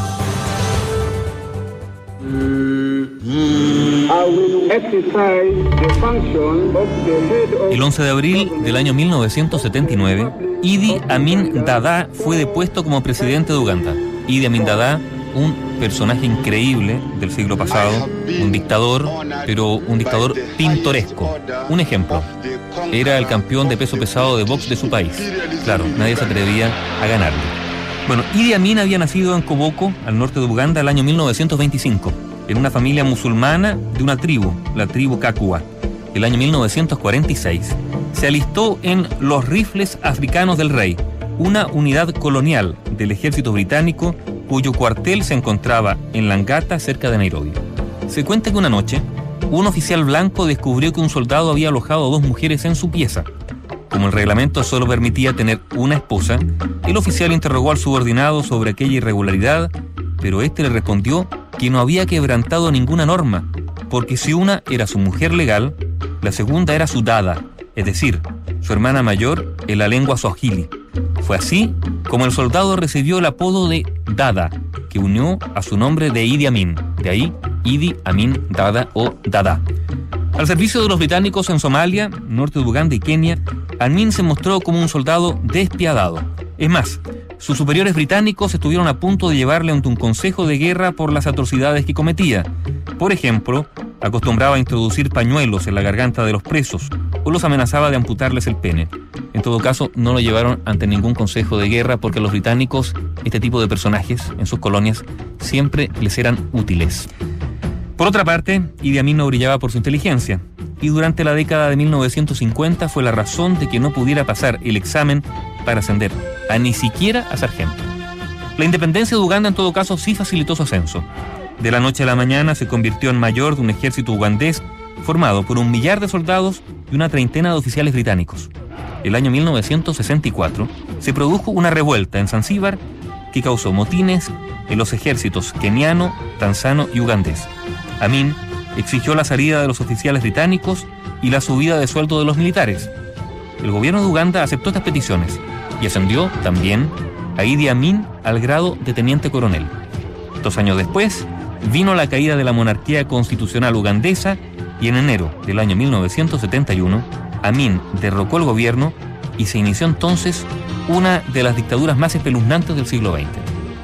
El once de abril del año mil novecientos setenta y nueve, Idi Amin Dada fue depuesto como presidente de Uganda. Idi Amin Dada, un personaje increíble del siglo pasado, un dictador, pero un dictador pintoresco. Un ejemplo, era el campeón de peso pesado de box de su país. Claro, nadie se atrevía a ganarle. Bueno, Idi Amin había nacido en Koboko, al norte de Uganda, el año mil novecientos veinticinco, en una familia musulmana de una tribu, la tribu Kakua. El año mil novecientos cuarenta y seis se alistó en los Rifles Africanos del Rey, una unidad colonial del ejército británico cuyo cuartel se encontraba en Langata, cerca de Nairobi. Se cuenta que una noche, un oficial blanco descubrió que un soldado había alojado a dos mujeres en su pieza. Como el reglamento solo permitía tener una esposa, el oficial interrogó al subordinado sobre aquella irregularidad, pero este le respondió que no había quebrantado ninguna norma, porque si una era su mujer legal, la segunda era su dada, es decir, su hermana mayor en la lengua swahili. Fue así como el soldado recibió el apodo de Dada, que unió a su nombre de Idi Amin, de ahí Idi Amin Dada o Dada. Al servicio de los británicos en Somalia, norte de Uganda y Kenia, Amin se mostró como un soldado despiadado. Es más, sus superiores británicos estuvieron a punto de llevarle ante un consejo de guerra por las atrocidades que cometía. Por ejemplo, acostumbraba a introducir pañuelos en la garganta de los presos o los amenazaba de amputarles el pene. En todo caso, no lo llevaron ante ningún consejo de guerra porque a los británicos este tipo de personajes en sus colonias siempre les eran útiles. Por otra parte, Idi Amin no brillaba por su inteligencia y durante la década de mil novecientos cincuenta fue la razón de que no pudiera pasar el examen para ascender a ni siquiera a sargento. La independencia de Uganda en todo caso sí facilitó su ascenso. De la noche a la mañana se convirtió en mayor de un ejército ugandés formado por un millar de soldados y una treintena de oficiales británicos. El año mil novecientos sesenta y cuatro se produjo una revuelta en Zanzíbar que causó motines en los ejércitos keniano, tanzano y ugandés. Amin exigió la salida de los oficiales británicos y la subida de sueldo de los militares. El gobierno de Uganda aceptó estas peticiones y ascendió también a Idi Amin al grado de teniente coronel. Dos años después, vino la caída de la monarquía constitucional ugandesa y en enero del año mil novecientos setenta y uno, Amin derrocó el gobierno y se inició entonces una de las dictaduras más espeluznantes del siglo veinte.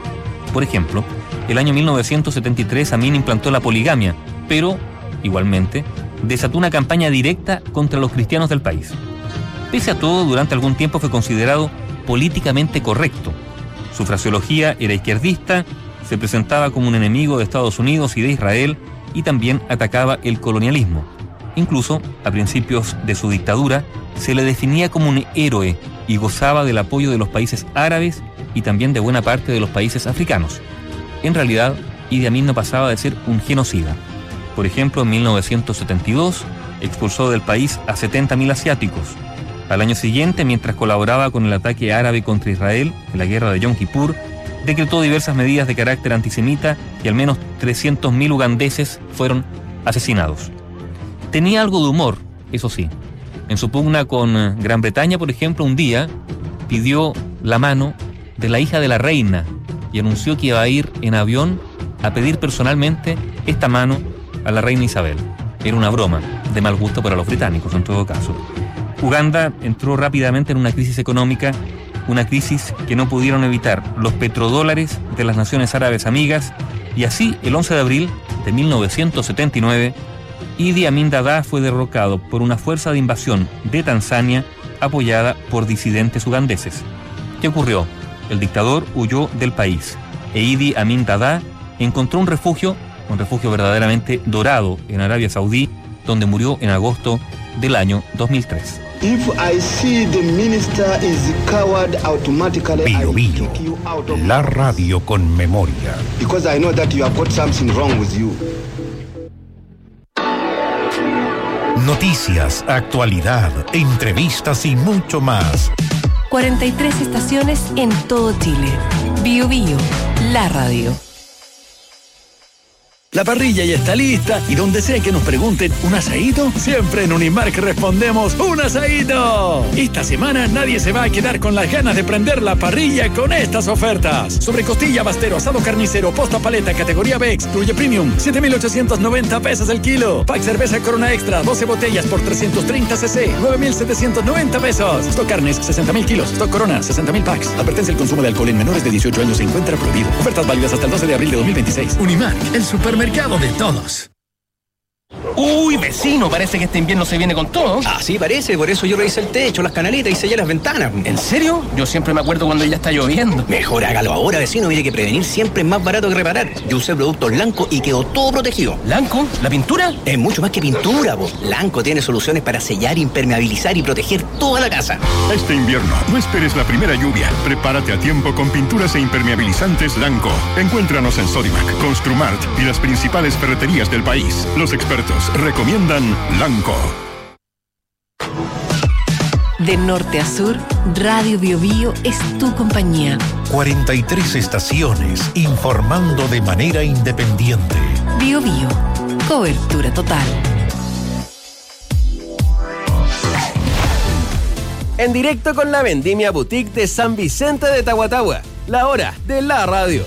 Por ejemplo, el año mil novecientos setenta y tres Amin implantó la poligamia, pero, igualmente, desató una campaña directa contra los cristianos del país. Pese a todo, durante algún tiempo fue considerado políticamente correcto. Su fraseología era izquierdista, se presentaba como un enemigo de Estados Unidos y de Israel y también atacaba el colonialismo. Incluso, a principios de su dictadura, se le definía como un héroe y gozaba del apoyo de los países árabes y también de buena parte de los países africanos. En realidad, Idi Amin no pasaba de ser un genocida. Por ejemplo, en mil novecientos setenta y dos expulsó del país a setenta mil asiáticos. Al año siguiente, mientras colaboraba con el ataque árabe contra Israel en la guerra de Yom Kippur, decretó diversas medidas de carácter antisemita y al menos trescientos mil ugandeses fueron asesinados. Tenía algo de humor, eso sí. En su pugna con Gran Bretaña, por ejemplo, un día pidió la mano de la hija de la reina y anunció que iba a ir en avión a pedir personalmente esta mano a la reina Isabel. Era una broma, de mal gusto para los británicos en todo caso. Uganda entró rápidamente en una crisis económica una crisis que no pudieron evitar los petrodólares de las naciones árabes amigas, y así el once de abril de mil novecientos setenta y nueve, Idi Amin Dada fue derrocado por una fuerza de invasión de Tanzania apoyada por disidentes ugandeses. ¿Qué ocurrió? El dictador huyó del país e Idi Amin Dada encontró un refugio, un refugio verdaderamente dorado en Arabia Saudí, donde murió en agosto del año dos mil tres. If I see the minister is coward, automatically Bio, I Bio, kick you out of la radio con memoria. because I know that you have got something wrong with you. Noticias, actualidad, entrevistas y mucho más. cuarenta y tres estaciones en todo Chile. Bio Bio, la radio. La parrilla ya está lista y donde sea que nos pregunten ¿un asadito? Siempre en Unimark respondemos ¡un asadito! Esta semana nadie se va a quedar con las ganas de prender la parrilla con estas ofertas. Sobre costilla, bastero, asado carnicero, posta paleta, categoría B, excluye premium, siete mil ochocientos noventa pesos el kilo. Pack cerveza Corona Extra, doce botellas por trescientos treinta cc, nueve mil setecientos noventa pesos. Stock carnes, sesenta mil kilos. Stock Corona, sesenta mil packs. Advertencia: el consumo de alcohol en menores de dieciocho años se encuentra prohibido. Ofertas válidas hasta el doce de abril de dos mil veintiséis. Unimark, el supermercado mercado de todos. Uy, vecino, parece que este invierno se viene con todo. Así parece, por eso yo revisé el techo, las canaletas y sellé las ventanas. ¿En serio? Yo siempre me acuerdo cuando ya está lloviendo. Mejor hágalo ahora, vecino, mire que prevenir siempre es más barato que reparar. Yo usé productos Lanco y quedó todo protegido. ¿Lanco? ¿La pintura? Es mucho más que pintura, po. Lanco tiene soluciones para sellar, impermeabilizar y proteger toda la casa. Este invierno, no esperes la primera lluvia. Prepárate a tiempo con pinturas e impermeabilizantes Lanco. Encuéntranos en Sodimac, Construmart y las principales ferreterías del país. Los expertos recomiendan Lanco. De norte a sur, Radio Bio Bio es tu compañía. cuarenta y tres estaciones informando de manera independiente. Bio Bio, cobertura total. En directo con la Vendimia Boutique de San Vicente de Tahuatahua, la hora de la radio.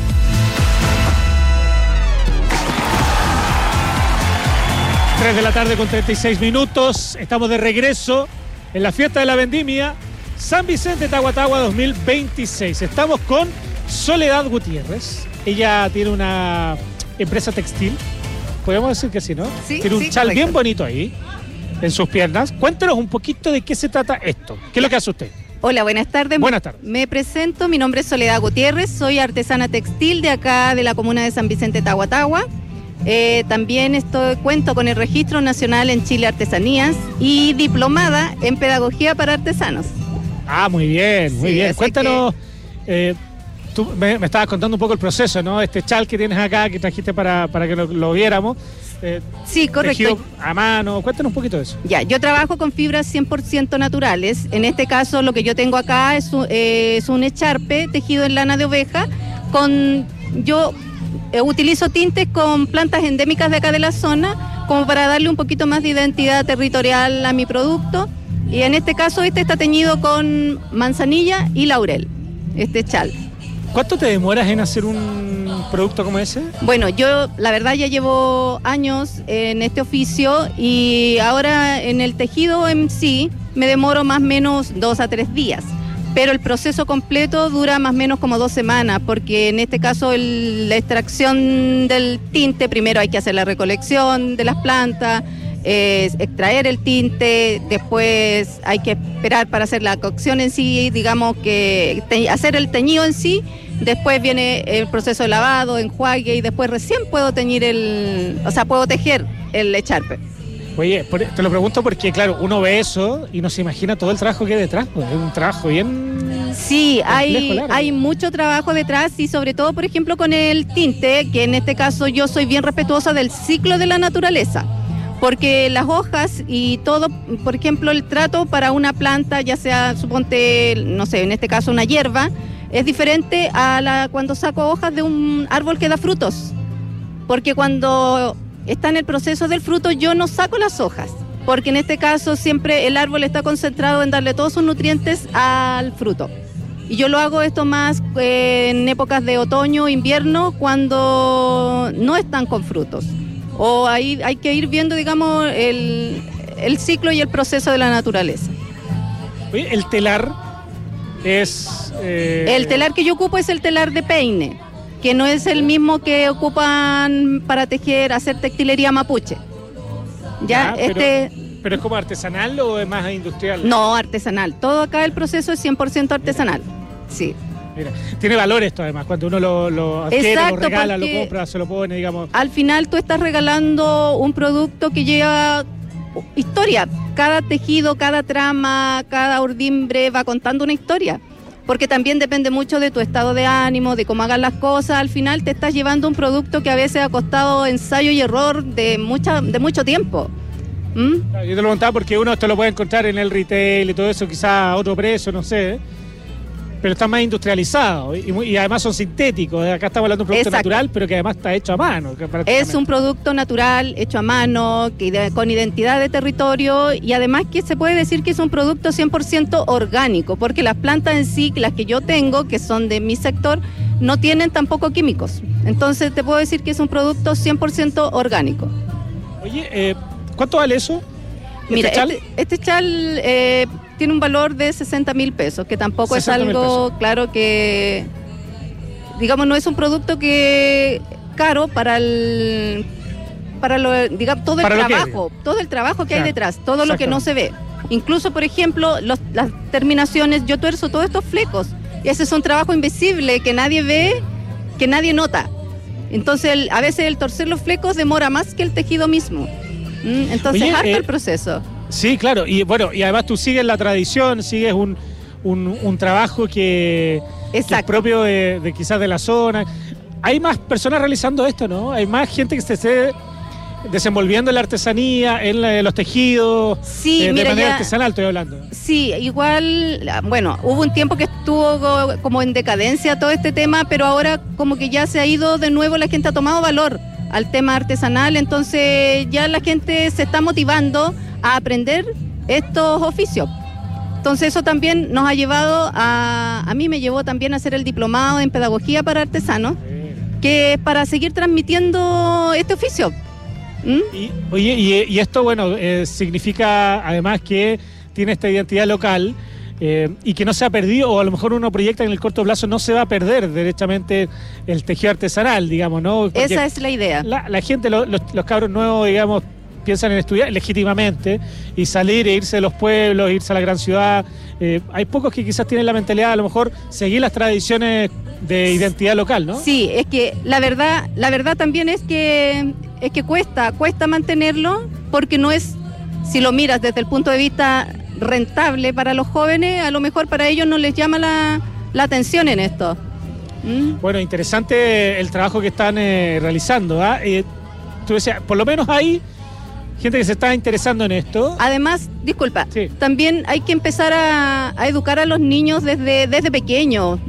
tres de la tarde con treinta y seis minutos. Estamos de regreso en la fiesta de la Vendimia San Vicente Tahuatahua dos mil veintiséis. Estamos con Soledad Gutiérrez. Ella tiene una empresa textil. Podemos decir que sí, ¿no? Sí, tiene un sí, chal correcto. bien bonito ahí, en sus piernas. Cuéntanos un poquito de qué se trata esto. ¿Qué es lo que hace usted? Hola, buenas tardes. Buenas tardes. Me presento, mi nombre es Soledad Gutiérrez, soy artesana textil de acá de la comuna de San Vicente Tahuatahua. Eh, también estoy, cuento con el Registro Nacional en Chile Artesanías y diplomada en Pedagogía para Artesanos. Ah, muy bien, muy Sí, bien. así Cuéntanos, eh, tú me, me estabas contando un poco el proceso, ¿no? Este chal que tienes acá, que trajiste para, para que lo, lo viéramos. Eh, Sí, correcto. tejido a mano. Cuéntanos un poquito de eso. Ya, yo trabajo con fibras cien por ciento naturales. En este caso, lo que yo tengo acá es un, eh, es un echarpe tejido en lana de oveja. Con yo eh, utilizo tintes con plantas endémicas de acá de la zona, como para darle un poquito más de identidad territorial a mi producto. Y en este caso, este está teñido con manzanilla y laurel, este chal. ¿Cuánto te demoras en hacer un producto como ese? Bueno, yo la verdad ya llevo años en este oficio y ahora en el tejido en sí me demoro más o menos dos a tres días, pero el proceso completo dura más o menos como dos semanas, porque en este caso el- la extracción del tinte, primero hay que hacer la recolección de las plantas, eh, extraer el tinte, después hay que esperar para hacer la cocción en sí, digamos que te- hacer el teñido en sí. Después viene el proceso de lavado, enjuague y después recién puedo teñir el, o sea, puedo tejer el echarpe. Oye, por- te lo pregunto porque, claro, uno ve eso y no se imagina todo el trabajo que hay detrás. Pues, es un trabajo bien... Sí, hay, complejo, largo. hay mucho trabajo detrás y sobre todo, por ejemplo, con el tinte, que en este caso yo soy bien respetuosa del ciclo de la naturaleza. Porque las hojas y todo, por ejemplo, el trato para una planta, ya sea, suponte, no sé, en este caso una hierba, es diferente a la cuando saco hojas de un árbol que da frutos. Porque cuando está en el proceso del fruto, yo no saco las hojas. Porque en este caso siempre el árbol está concentrado en darle todos sus nutrientes al fruto. Y yo lo hago esto más eh, en épocas de otoño, invierno, cuando no están con frutos. O ahí hay que ir viendo, digamos, el, el ciclo y el proceso de la naturaleza. Oye, el telar es... Eh, el telar que yo ocupo es el telar de peine, que no es el mismo que ocupan para tejer, hacer textilería mapuche. Ya, ah, pero, este... ¿Pero es como artesanal o es más industrial? No, artesanal. Todo acá el proceso es cien por ciento artesanal. Sí. Mira, tiene valor esto además, cuando uno lo, lo adquiere, Exacto, lo regala, lo porque compra, se lo pone, digamos. Al final tú estás regalando un producto que lleva historia. Cada tejido, cada trama, cada urdimbre va contando una historia. Porque también depende mucho de tu estado de ánimo, de cómo hagas las cosas. Al final te estás llevando un producto que a veces ha costado ensayo y error de, mucha, de mucho tiempo. ¿Mm? Yo te lo preguntaba porque uno esto lo puede encontrar en el retail y todo eso, quizás a otro precio, no sé, ¿eh? Pero está más industrializado y, y además son sintéticos. Acá estamos hablando de un producto Exacto. natural, pero que además está hecho a mano. Es un producto natural, hecho a mano, que de, con identidad de territorio, y además que se puede decir que es un producto cien por ciento orgánico, porque las plantas en sí, las que yo tengo, que son de mi sector, no tienen tampoco químicos. Entonces te puedo decir que es un producto cien por ciento orgánico. Oye, eh, ¿cuánto vale eso? ¿Este Mira, chal? este, este chal eh, tiene un valor de sesenta mil pesos, que tampoco es algo, claro, que, digamos, no es un producto que caro para el, para lo, digamos, todo el Para lo que trabajo, todo el trabajo que Claro, hay detrás, todo lo que no se ve. Incluso, por ejemplo, los, las terminaciones, yo tuerzo todos estos flecos, y ese es un trabajo invisible que nadie ve, que nadie nota. Entonces, el, a veces el torcer los flecos demora más que el tejido mismo. ¿Mm? Entonces, Oye, harto eh, el proceso. Sí, claro, y bueno, y además tú sigues la tradición, sigues un, un, un trabajo que, que es propio de, de quizás de la zona. Hay más personas realizando esto, ¿no? Hay más gente que se esté desenvolviendo en la artesanía, en, la, en los tejidos, Sí, eh, de mira, manera ya- artesanal estoy hablando. Sí, igual, bueno, hubo un tiempo que estuvo go- como en decadencia todo este tema, pero ahora como que ya se ha ido de nuevo, la gente ha tomado valor al tema artesanal, entonces ya la gente se está motivando a aprender estos oficios. Entonces eso también nos ha llevado a, a mí me llevó también a hacer el diplomado en pedagogía para artesanos, que es para seguir transmitiendo este oficio. ¿Mm? Y, oye, y, y esto, bueno, eh, significa además que tiene esta identidad local eh, y que no se ha perdido, o a lo mejor uno proyecta en el corto plazo no se va a perder derechamente el tejido artesanal, digamos, ¿no? Porque Esa es la idea. La, la gente, lo- los, los cabros nuevos, digamos, piensan en estudiar legítimamente y salir e irse de los pueblos, irse a la gran ciudad. Eh, hay pocos que quizás tienen la mentalidad, a lo mejor, seguir las tradiciones de identidad local, ¿no? Sí, es que la verdad, la verdad también es que es que cuesta, cuesta mantenerlo, porque no es, si lo miras desde el punto de vista rentable para los jóvenes, a lo mejor para ellos no les llama la, la atención en esto. ¿Mm? Bueno, interesante el trabajo que están eh, realizando. ¿Ah? Eh, tú decías, por lo menos hay gente que se está interesando en esto. Además, disculpa, también hay que empezar a, a educar a los niños desde, desde pequeños.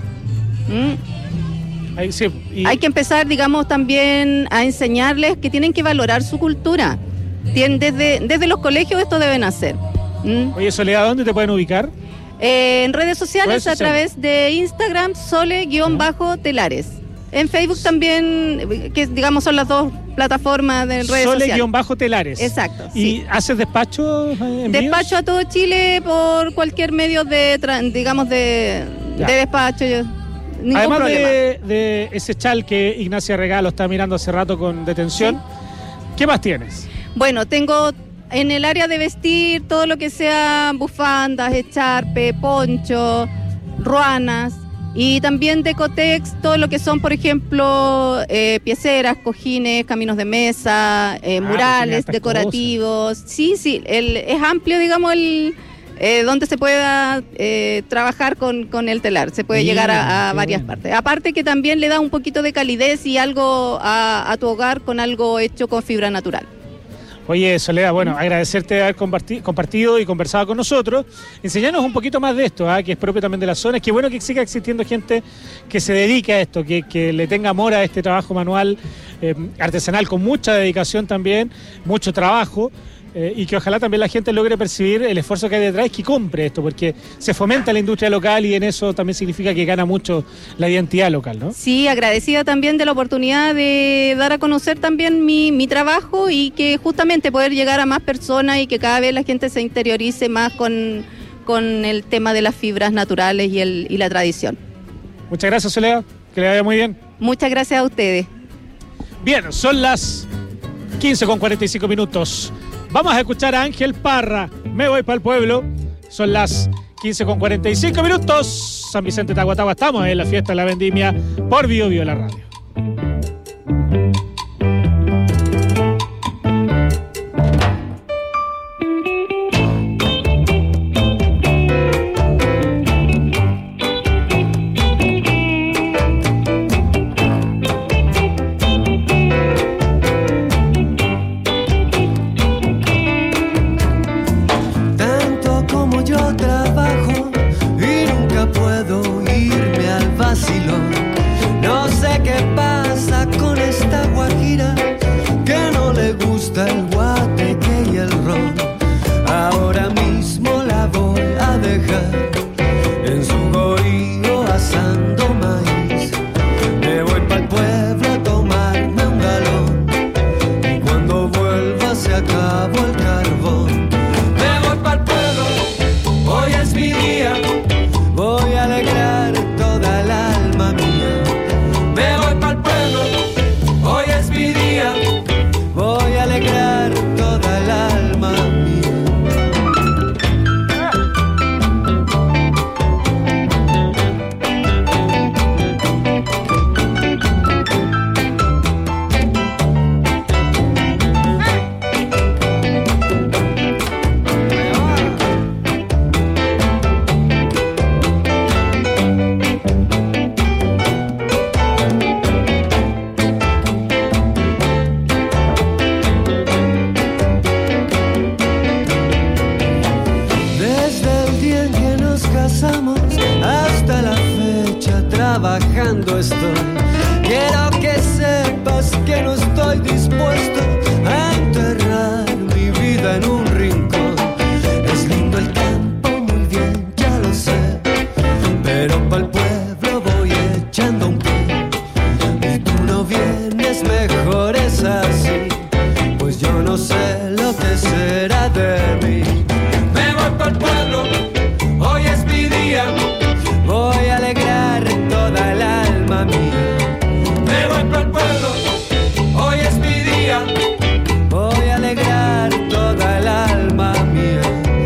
¿Mm? Hay, sí, y- Hay que empezar, digamos, también a enseñarles que tienen que valorar su cultura. Tien- desde, desde los colegios esto deben hacer. ¿Mm? Oye, Soledad, ¿dónde te pueden ubicar? Eh, en redes sociales, Redes a sociales. través de Instagram, Sole-Telares. En Facebook también, que digamos son las dos plataformas de redes sociales. Sole-Telares. Exacto. ¿Y haces despacho eh, en Despacho a todo Chile por cualquier medio de, tra- digamos, de, Ya. de despacho. yo- ningún Además problema. de, de ese chal que Ignacia Regalo está mirando hace rato con detención, ¿qué más tienes? Bueno, tengo en el área de vestir todo lo que sea bufandas, echarpe, poncho, ruanas, y también Decotex, todo lo que son, por ejemplo, eh, pieceras, cojines, caminos de mesa, eh, murales hartas decorativos. Sí, sí, el, es amplio, digamos, el eh, donde se pueda eh, trabajar con, con el telar. Se puede Mira, llegar a, a qué varias bueno. partes. Aparte que también le da un poquito de calidez y algo a, a tu hogar con algo hecho con fibra natural. Oye, Soledad, bueno, agradecerte haber comparti- compartido y conversado con nosotros. Enseñarnos un poquito más de esto, ¿ah? Que es propio también de la zona. Qué bueno que siga existiendo gente que se dedique a esto, que, que le tenga amor a este trabajo manual, eh, artesanal, con mucha dedicación también, mucho trabajo. eh, y que ojalá también la gente logre percibir el esfuerzo que hay detrás y que compre esto, porque se fomenta la industria local y en eso también significa que gana mucho la identidad local, ¿no? Sí, agradecida también de la oportunidad de dar a conocer también mi, mi trabajo y que justamente poder llegar a más personas y que cada vez la gente se interiorice más con, con el tema de las fibras naturales y, el, y la tradición. Muchas gracias, Soledad. Que le vaya muy bien. Muchas gracias a ustedes. Bien, son las quince con cuarenta y cinco minutos. Vamos a escuchar a Ángel Parra. Me voy para el pueblo. Son las quince con cuarenta y cinco minutos. San Vicente Tahuatahua. Estamos en la fiesta de la vendimia por Bio Bio la radio. No sé qué pasa con esta guajira que no le gusta el guateque y el ron. Ahora mismo la voy a dejar en su gorillo asando maíz. Me voy pa'l pueblo a tomarme un galón y cuando vuelva se acabó el carbón. Me voy pa'l pueblo, hoy es mi día. Voy a alegrar toda el alma mía. Me voy pa'l pueblo, hoy es mi día. Voy a alegrar toda el alma mía. Hasta la fecha trabajando estoy. Quiero que sepas que no estoy dispuesto a enterrar mi vida en un rincón. Es lindo el campo, muy bien, ya lo sé, pero pa'l pueblo voy echando un pie. Y tú no vienes, mejor es así, pues yo no sé lo que será de mí. Me voy pa'l pueblo, hoy es mi día. Voy a alegrar toda el alma mía. Me voy pa'l pueblo, hoy es mi día. Voy a alegrar toda el alma mía.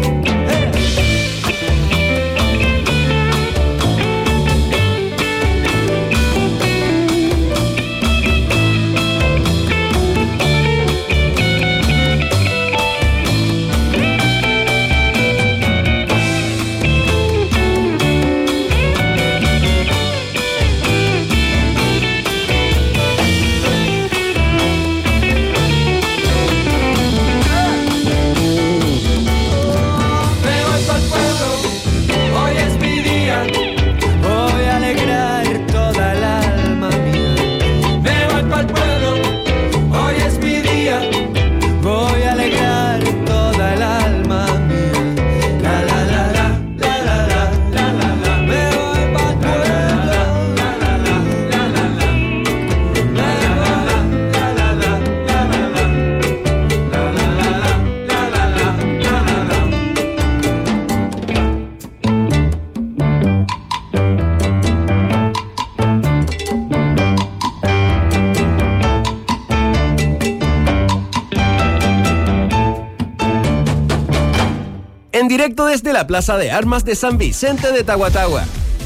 En directo desde la Plaza de Armas de San Vicente de Tahuatahua.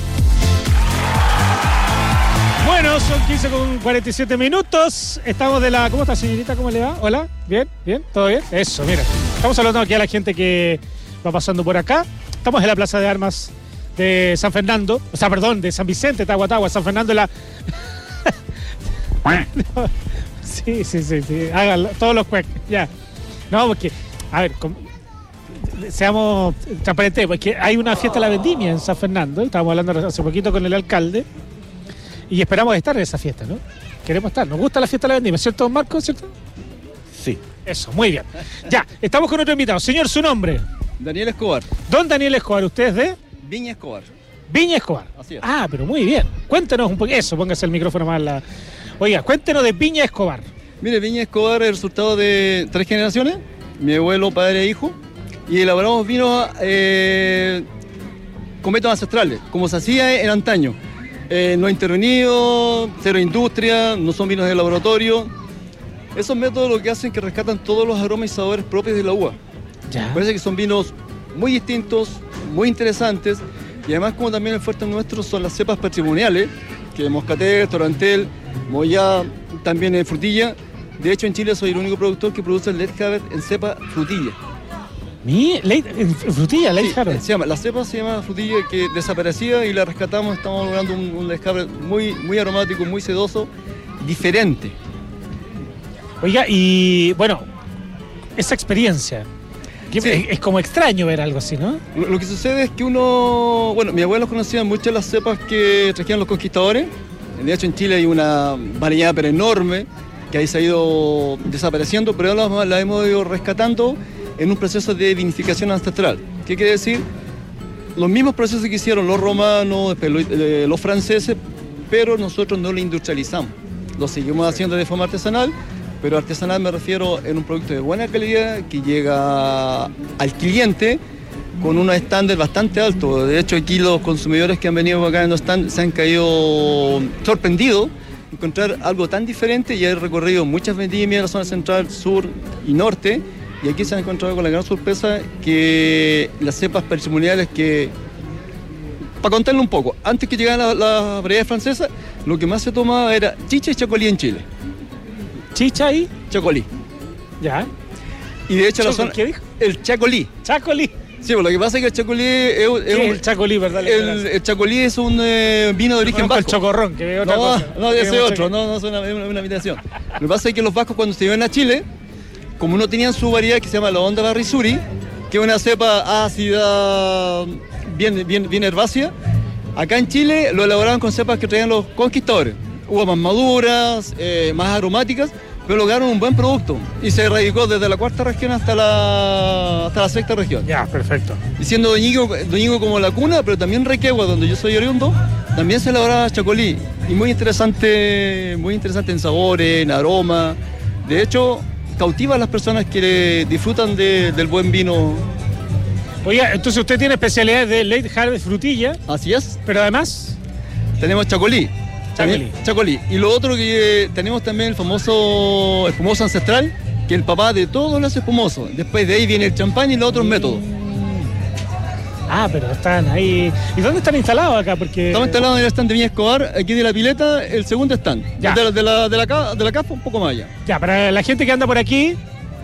Bueno, son quince con cuarenta y siete minutos. Estamos de la... ¿Cómo está, señorita? ¿Cómo le va? Hola, ¿bien? ¿Bien? ¿Todo bien? Eso, mira. Estamos hablando aquí a la gente que va pasando por acá. Estamos en la Plaza de Armas de San Fernando. O sea, perdón, de San Vicente, Tahuatahua. San Fernando la... no, sí, sí, sí, sí. Háganlo, todos los cuecos, ya. No, porque... A ver, com- seamos transparentes, porque hay una fiesta de la vendimia en San Fernando. Estábamos hablando hace poquito con el alcalde y esperamos estar en esa fiesta, ¿no? Queremos estar. Nos gusta la fiesta de la vendimia, ¿cierto, don Marco? ¿Cierto? Sí. Eso, muy bien. Ya, estamos con otro invitado. Señor, ¿su nombre? Daniel Escobar. Don Daniel Escobar, ¿usted es de? Viña Escobar. Viña Escobar. Así es. Ah, pero muy bien. Cuéntenos un poco. Eso, póngase el micrófono más. La... Oiga, cuéntenos de Viña Escobar. Mire, Viña Escobar es el resultado de tres generaciones. Mi abuelo, padre e hijo. y elaboramos vinos eh, con métodos ancestrales, como se hacía en antaño. Eh, no intervenido, cero industria, no son vinos de laboratorio. Esos métodos lo que hacen es que rescatan todos los aromas y sabores propios de la uva. Ya. Parece que son vinos muy distintos, muy interesantes, y además como también el fuerte nuestro son las cepas patrimoniales, que Moscatel, Torantel, Moyá, también en frutilla. De hecho en Chile soy el único productor que produce el Leithaber en cepa frutilla. ¿Mi? Leit, ¿Frutilla? ¿Leithaber? Sí, se llama, la cepa se llama frutilla, que desaparecía y la rescatamos, estamos logrando un, un Leithaber muy, muy aromático, muy sedoso, diferente. Oiga, y bueno, esa experiencia, que Sí. es, es como extraño ver algo así, ¿no? Lo, lo que sucede es que uno, bueno, mis abuelos conocían muchas de las cepas que trajeron los conquistadores. De hecho en Chile hay una variedad pero enorme que ahí se ha ido desapareciendo, pero ahora la, la hemos ido rescatando en un proceso de vinificación ancestral. ¿Qué quiere decir? Los mismos procesos que hicieron los romanos, después los, eh, los franceses, pero nosotros no lo industrializamos. Lo seguimos haciendo de forma artesanal, pero artesanal me refiero en un producto de buena calidad que llega al cliente con un estándar bastante alto. De hecho, aquí los consumidores que han venido acá en los stands se han caído sorprendidos de encontrar algo tan diferente, y he recorrido muchas vendimias en la zona central, sur y norte, y aquí se han encontrado con la gran sorpresa que las cepas patrimoniales que... Para contarle un poco, antes que llegaran las la variedades francesas, lo que más se tomaba era chicha y chacolí en Chile. ¿Chicha y? Chacolí. Ya. Y de hecho la Choco, zona... ¿qué dijo? El chacolí. Chacolí. Sí, pues lo que pasa es que el chacolí es, es ¿Qué un... es el chacolí, verdad? El, el chacolí es un eh, vino de origen Conozco el vasco. chocorrón, que es otra no, cosa. no, ese es Tiene otro, mucho no, no es una, es una, una imitación. Lo que pasa es que los vascos cuando se iban a Chile, como no tenían su variedad que se llama la Onda Barrisuri, que es una cepa ácida, bien, bien, bien herbácea, acá en Chile lo elaboraban con cepas que traían los conquistadores. Uvas más maduras, eh, más aromáticas, pero lograron un buen producto y se radicó desde la cuarta región hasta la, hasta la sexta región. Ya, perfecto. Y siendo Doñigo, Doñigo como la cuna, pero también Requegua, donde yo soy oriundo, también se elaboraba chacolí. Y muy interesante, muy interesante en sabores, en aroma. De hecho, cautiva a las personas que disfrutan de, del buen vino. Oiga, entonces usted tiene especialidades de late harvest frutilla. Así es. Pero además tenemos chacolí. Chacolí. Chacolí. Y lo otro que eh, tenemos también el famoso espumoso ancestral, que es el papá de todos los espumosos. Después de ahí viene el champán y los otros métodos. Ah, pero están ahí. ¿Y dónde están instalados acá? Porque estamos instalados en el stand de Viña Escobar, aquí de la pileta, el segundo stand. Ya. De la, de la, de la, ca- de la CAF un poco más allá. Ya, para la gente que anda por aquí,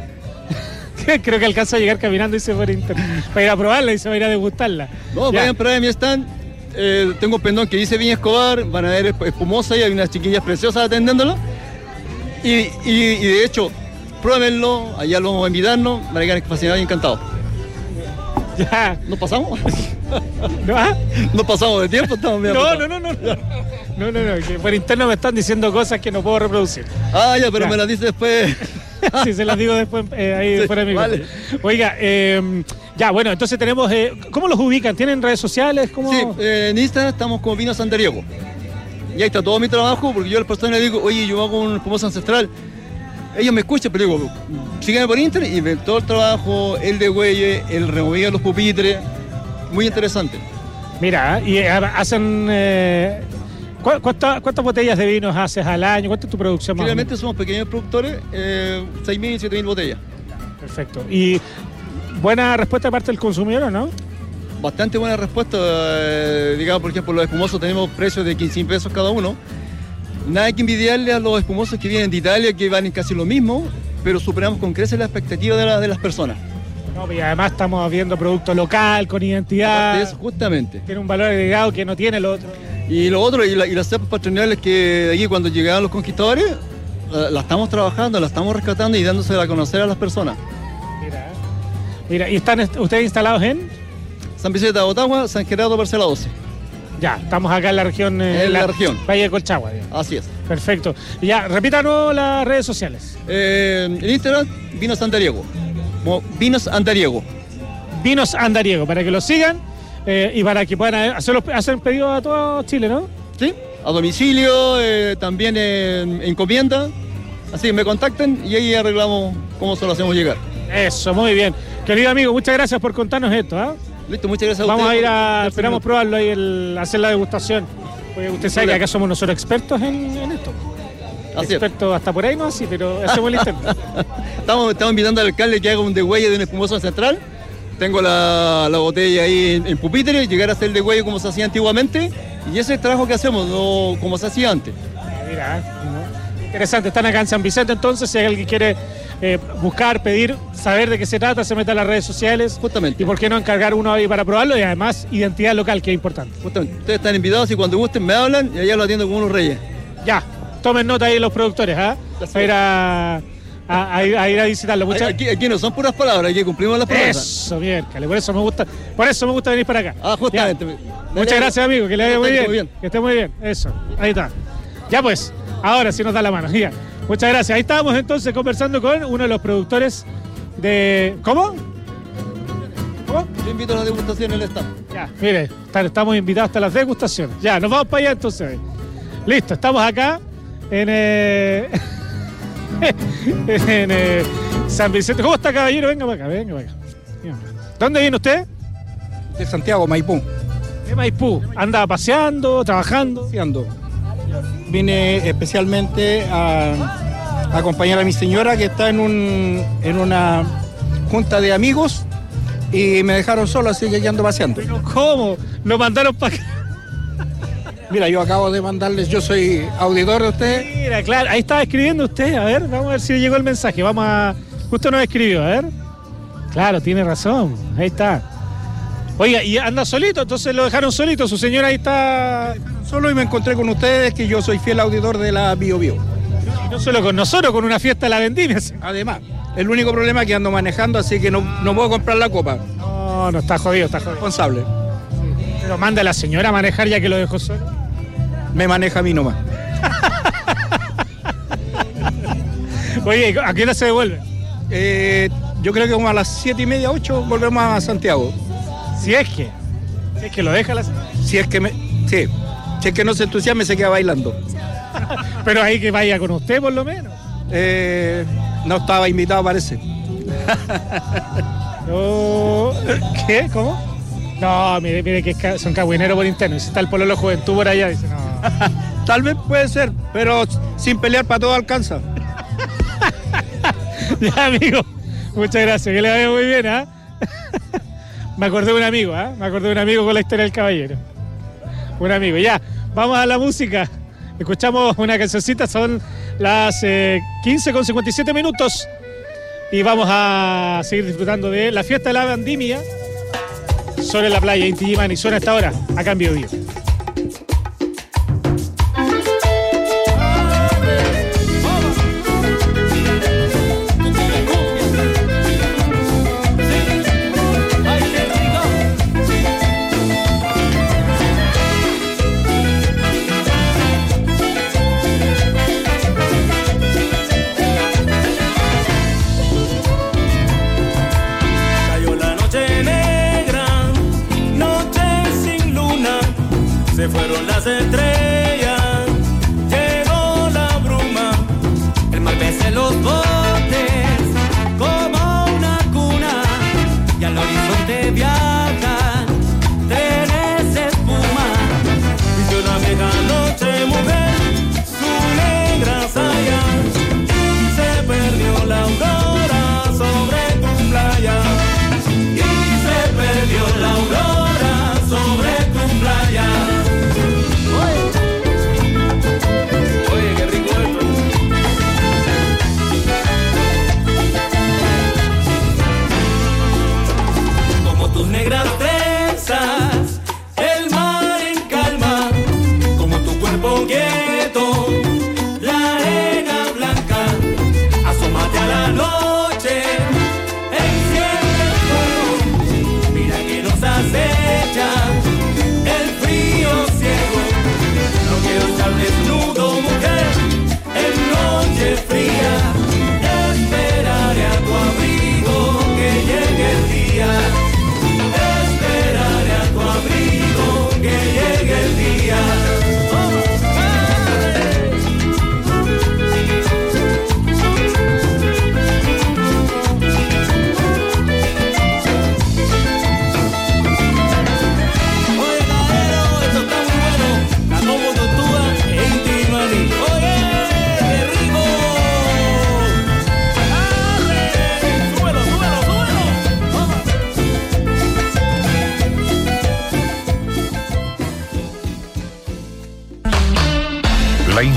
creo que alcanza a llegar caminando y se va a ir, para ir a probarla y se va a ir a degustarla. No, Ya. vayan para mi stand. Eh, tengo un pendón que dice Viña Escobar, van a ver esp- espumosa y hay unas chiquillas preciosas atendiéndolo. Y, y, y de hecho, pruébenlo, allá lo vamos a invitarnos, van a quedar fascinados y encantados. Ya. ¿Nos pasamos? ¿No? ¿Ah? ¿Nos pasamos de tiempo? Estamos medio No, apretados. no, no, no, no, no, no, no, que por interno me están diciendo cosas que no puedo reproducir. Ah, ya, pero Ya. me las dice después. Sí, se las digo después eh, ahí Sí, fuera de mi vale. Oiga, eh, ya, bueno, entonces tenemos, eh, ¿cómo los ubican? ¿Tienen redes sociales? ¿Cómo? Sí, eh, en Instagram estamos como Vino Sandariego. Y ahí está todo mi trabajo, porque yo a las personas les digo, oye, yo hago un espumoso ancestral. Ellos me escuchan, pero digo, síganme por Instagram y ven todo el trabajo, el de güeyes, el remover los pupitres. Muy interesante. Mira, y eh, hacen... Eh, ¿cu- cuánta- ¿Cuántas botellas de vinos haces al año? ¿Cuánta es tu producción más o Generalmente somos pequeños productores, eh, seis mil, siete mil botellas. menos? Perfecto. ¿Y buena respuesta de parte del consumidor o no? Bastante buena respuesta. eh, digamos, por ejemplo, los espumosos tenemos precios de quince pesos cada uno. Nada que envidiarle a los espumosos que vienen de Italia, que valen casi lo mismo, pero superamos con creces la expectativa de, la- de las personas. No, y además estamos viendo producto local, con identidad. Aparte de eso, justamente. Tiene un valor agregado que no tiene el otro. Y lo otro, y, la- y las cepas patrimoniales que de aquí cuando llegaban los conquistadores, la, la estamos trabajando, la estamos rescatando y dándosela a conocer a las personas. Mira, mira, ¿y están est- ustedes instalados en? San Vicente de Botagua, San Gerardo, Parcela doce. Ya, estamos acá en la región. eh, En la región. Valle de Colchagua, digamos. Así es. Perfecto. Y ya, repítanos las redes sociales. Eh, en Instagram, Vinos Andariego. Mo- Vinos Andariego. Vinos Andariego, para que los sigan eh, y para que puedan hacer los, hacer pedidos a todo Chile, ¿no? Sí, a domicilio, eh, también en encomienda. Así que me contacten y ahí arreglamos cómo se lo hacemos llegar. Eso, muy bien. Querido amigo, muchas gracias por contarnos esto. ¿eh? Listo, muchas gracias a Vamos ustedes. a ir a, esperamos probarlo ahí, el, hacer la degustación. Porque usted sabe que acá somos nosotros expertos en, en esto. Así expertos hasta por ahí, no así, pero hacemos el intento. estamos, estamos invitando al alcalde que haga un degüelle de un espumoso central. Tengo la, la botella ahí en, en pupitre, llegar a hacer el degüelle como se hacía antiguamente. Y ese es el trabajo que hacemos, no como se hacía antes. Mira, ¿no? Interesante. Están acá en San Vicente, entonces, si hay alguien que quiere eh, buscar, pedir, saber de qué se trata, se mete a las redes sociales. Justamente. Y por qué no encargar uno ahí para probarlo, y además identidad local, que es importante. Justamente. Ustedes están invitados y cuando gusten me hablan y allá lo atiendo como unos reyes. Ya, tomen nota ahí los productores, ¿ah? ¿eh? A ir a, a, a, ir, a ir a visitarlo. Muchas... Aquí, aquí no son puras palabras, aquí cumplimos las promesas. Eso, bien, Cale, por eso me gusta, por eso me gusta venir para acá. Ah, justamente. Muchas gracias, amigo, que le vaya muy bien. muy bien. Que esté muy bien, eso, ahí está. Ya pues, ahora sí nos da la mano, ya. Muchas gracias. Ahí estábamos entonces conversando con uno de los productores de... ¿Cómo? ¿Cómo? Yo invito a la degustación en el stand. Ya, mire, estamos invitados hasta las degustaciones. Ya, nos vamos para allá entonces. Listo, estamos acá en... Eh... en eh, San Vicente. ¿Cómo está, caballero? Venga para acá, venga para acá. ¿Dónde viene usted? De Santiago, Maipú. De Maipú. ¿Anda paseando, trabajando? Paseando. Vine especialmente a, a acompañar a mi señora que está en, un, en una junta de amigos y me dejaron solo, así que aquí ando paseando. ¿Pero cómo? ¿Lo mandaron para acá? Mira, yo acabo de mandarles, yo soy auditor de usted. Mira, claro, ahí estaba escribiendo usted, a ver, vamos a ver si llegó el mensaje, vamos a... Justo nos escribió, a ver. Claro, tiene razón, ahí está. Oiga, y anda solito, entonces lo dejaron solito, su señora ahí está... Solo y me encontré con ustedes, que yo soy fiel auditor de la Bio Bio. Y no solo con nosotros, con una fiesta de la vendimia. Además, el único problema es que ando manejando, así que no, no puedo comprar la copa. No, no, está jodido, está jodido. Responsable. Pero manda a la señora a manejar ya que lo dejó solo. Me maneja a mí nomás. Oye, ¿a qué hora se devuelve? Eh, yo creo que como a las siete y media, ocho, volvemos a Santiago. Si es que, si es que lo deja la señora. Si es que me, sí, si es que no se entusiasma, se queda bailando. Pero ahí que vaya con usted por lo menos. Eh, no estaba invitado, parece. No, ¿qué? ¿Cómo? No, mire, mire que es, son cagüineros por interno. Si está el Pololo Juventud por allá, dice, no. Tal vez puede ser, pero sin pelear para todo alcanza. Ya, amigo, muchas gracias, que le vaya muy bien, ¿ah? ¿eh? Me acordé de un amigo, ¿ah? ¿eh? Me acordé de un amigo con la historia del caballero. Un amigo, ya, vamos a la música. Escuchamos una cancioncita, son las eh, quince con cincuenta y siete minutos. Y vamos a seguir disfrutando de la fiesta de la vendimia sobre la playa Inti Illimani. Suena esta hora, acá en Bio Bio. Se fueron las estrellas, llegó la bruma, el mar besa los botes como una cuna y al horizonte viajan trenes de espuma. Y una vieja noche mujer, su negra saya, y se perdió la aurora sobre tu playa, y se perdió la aurora sobre tu playa.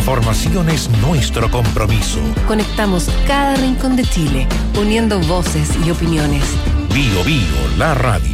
información es nuestro compromiso. Conectamos cada rincón de Chile, uniendo voces y opiniones. Bio Bio, la radio.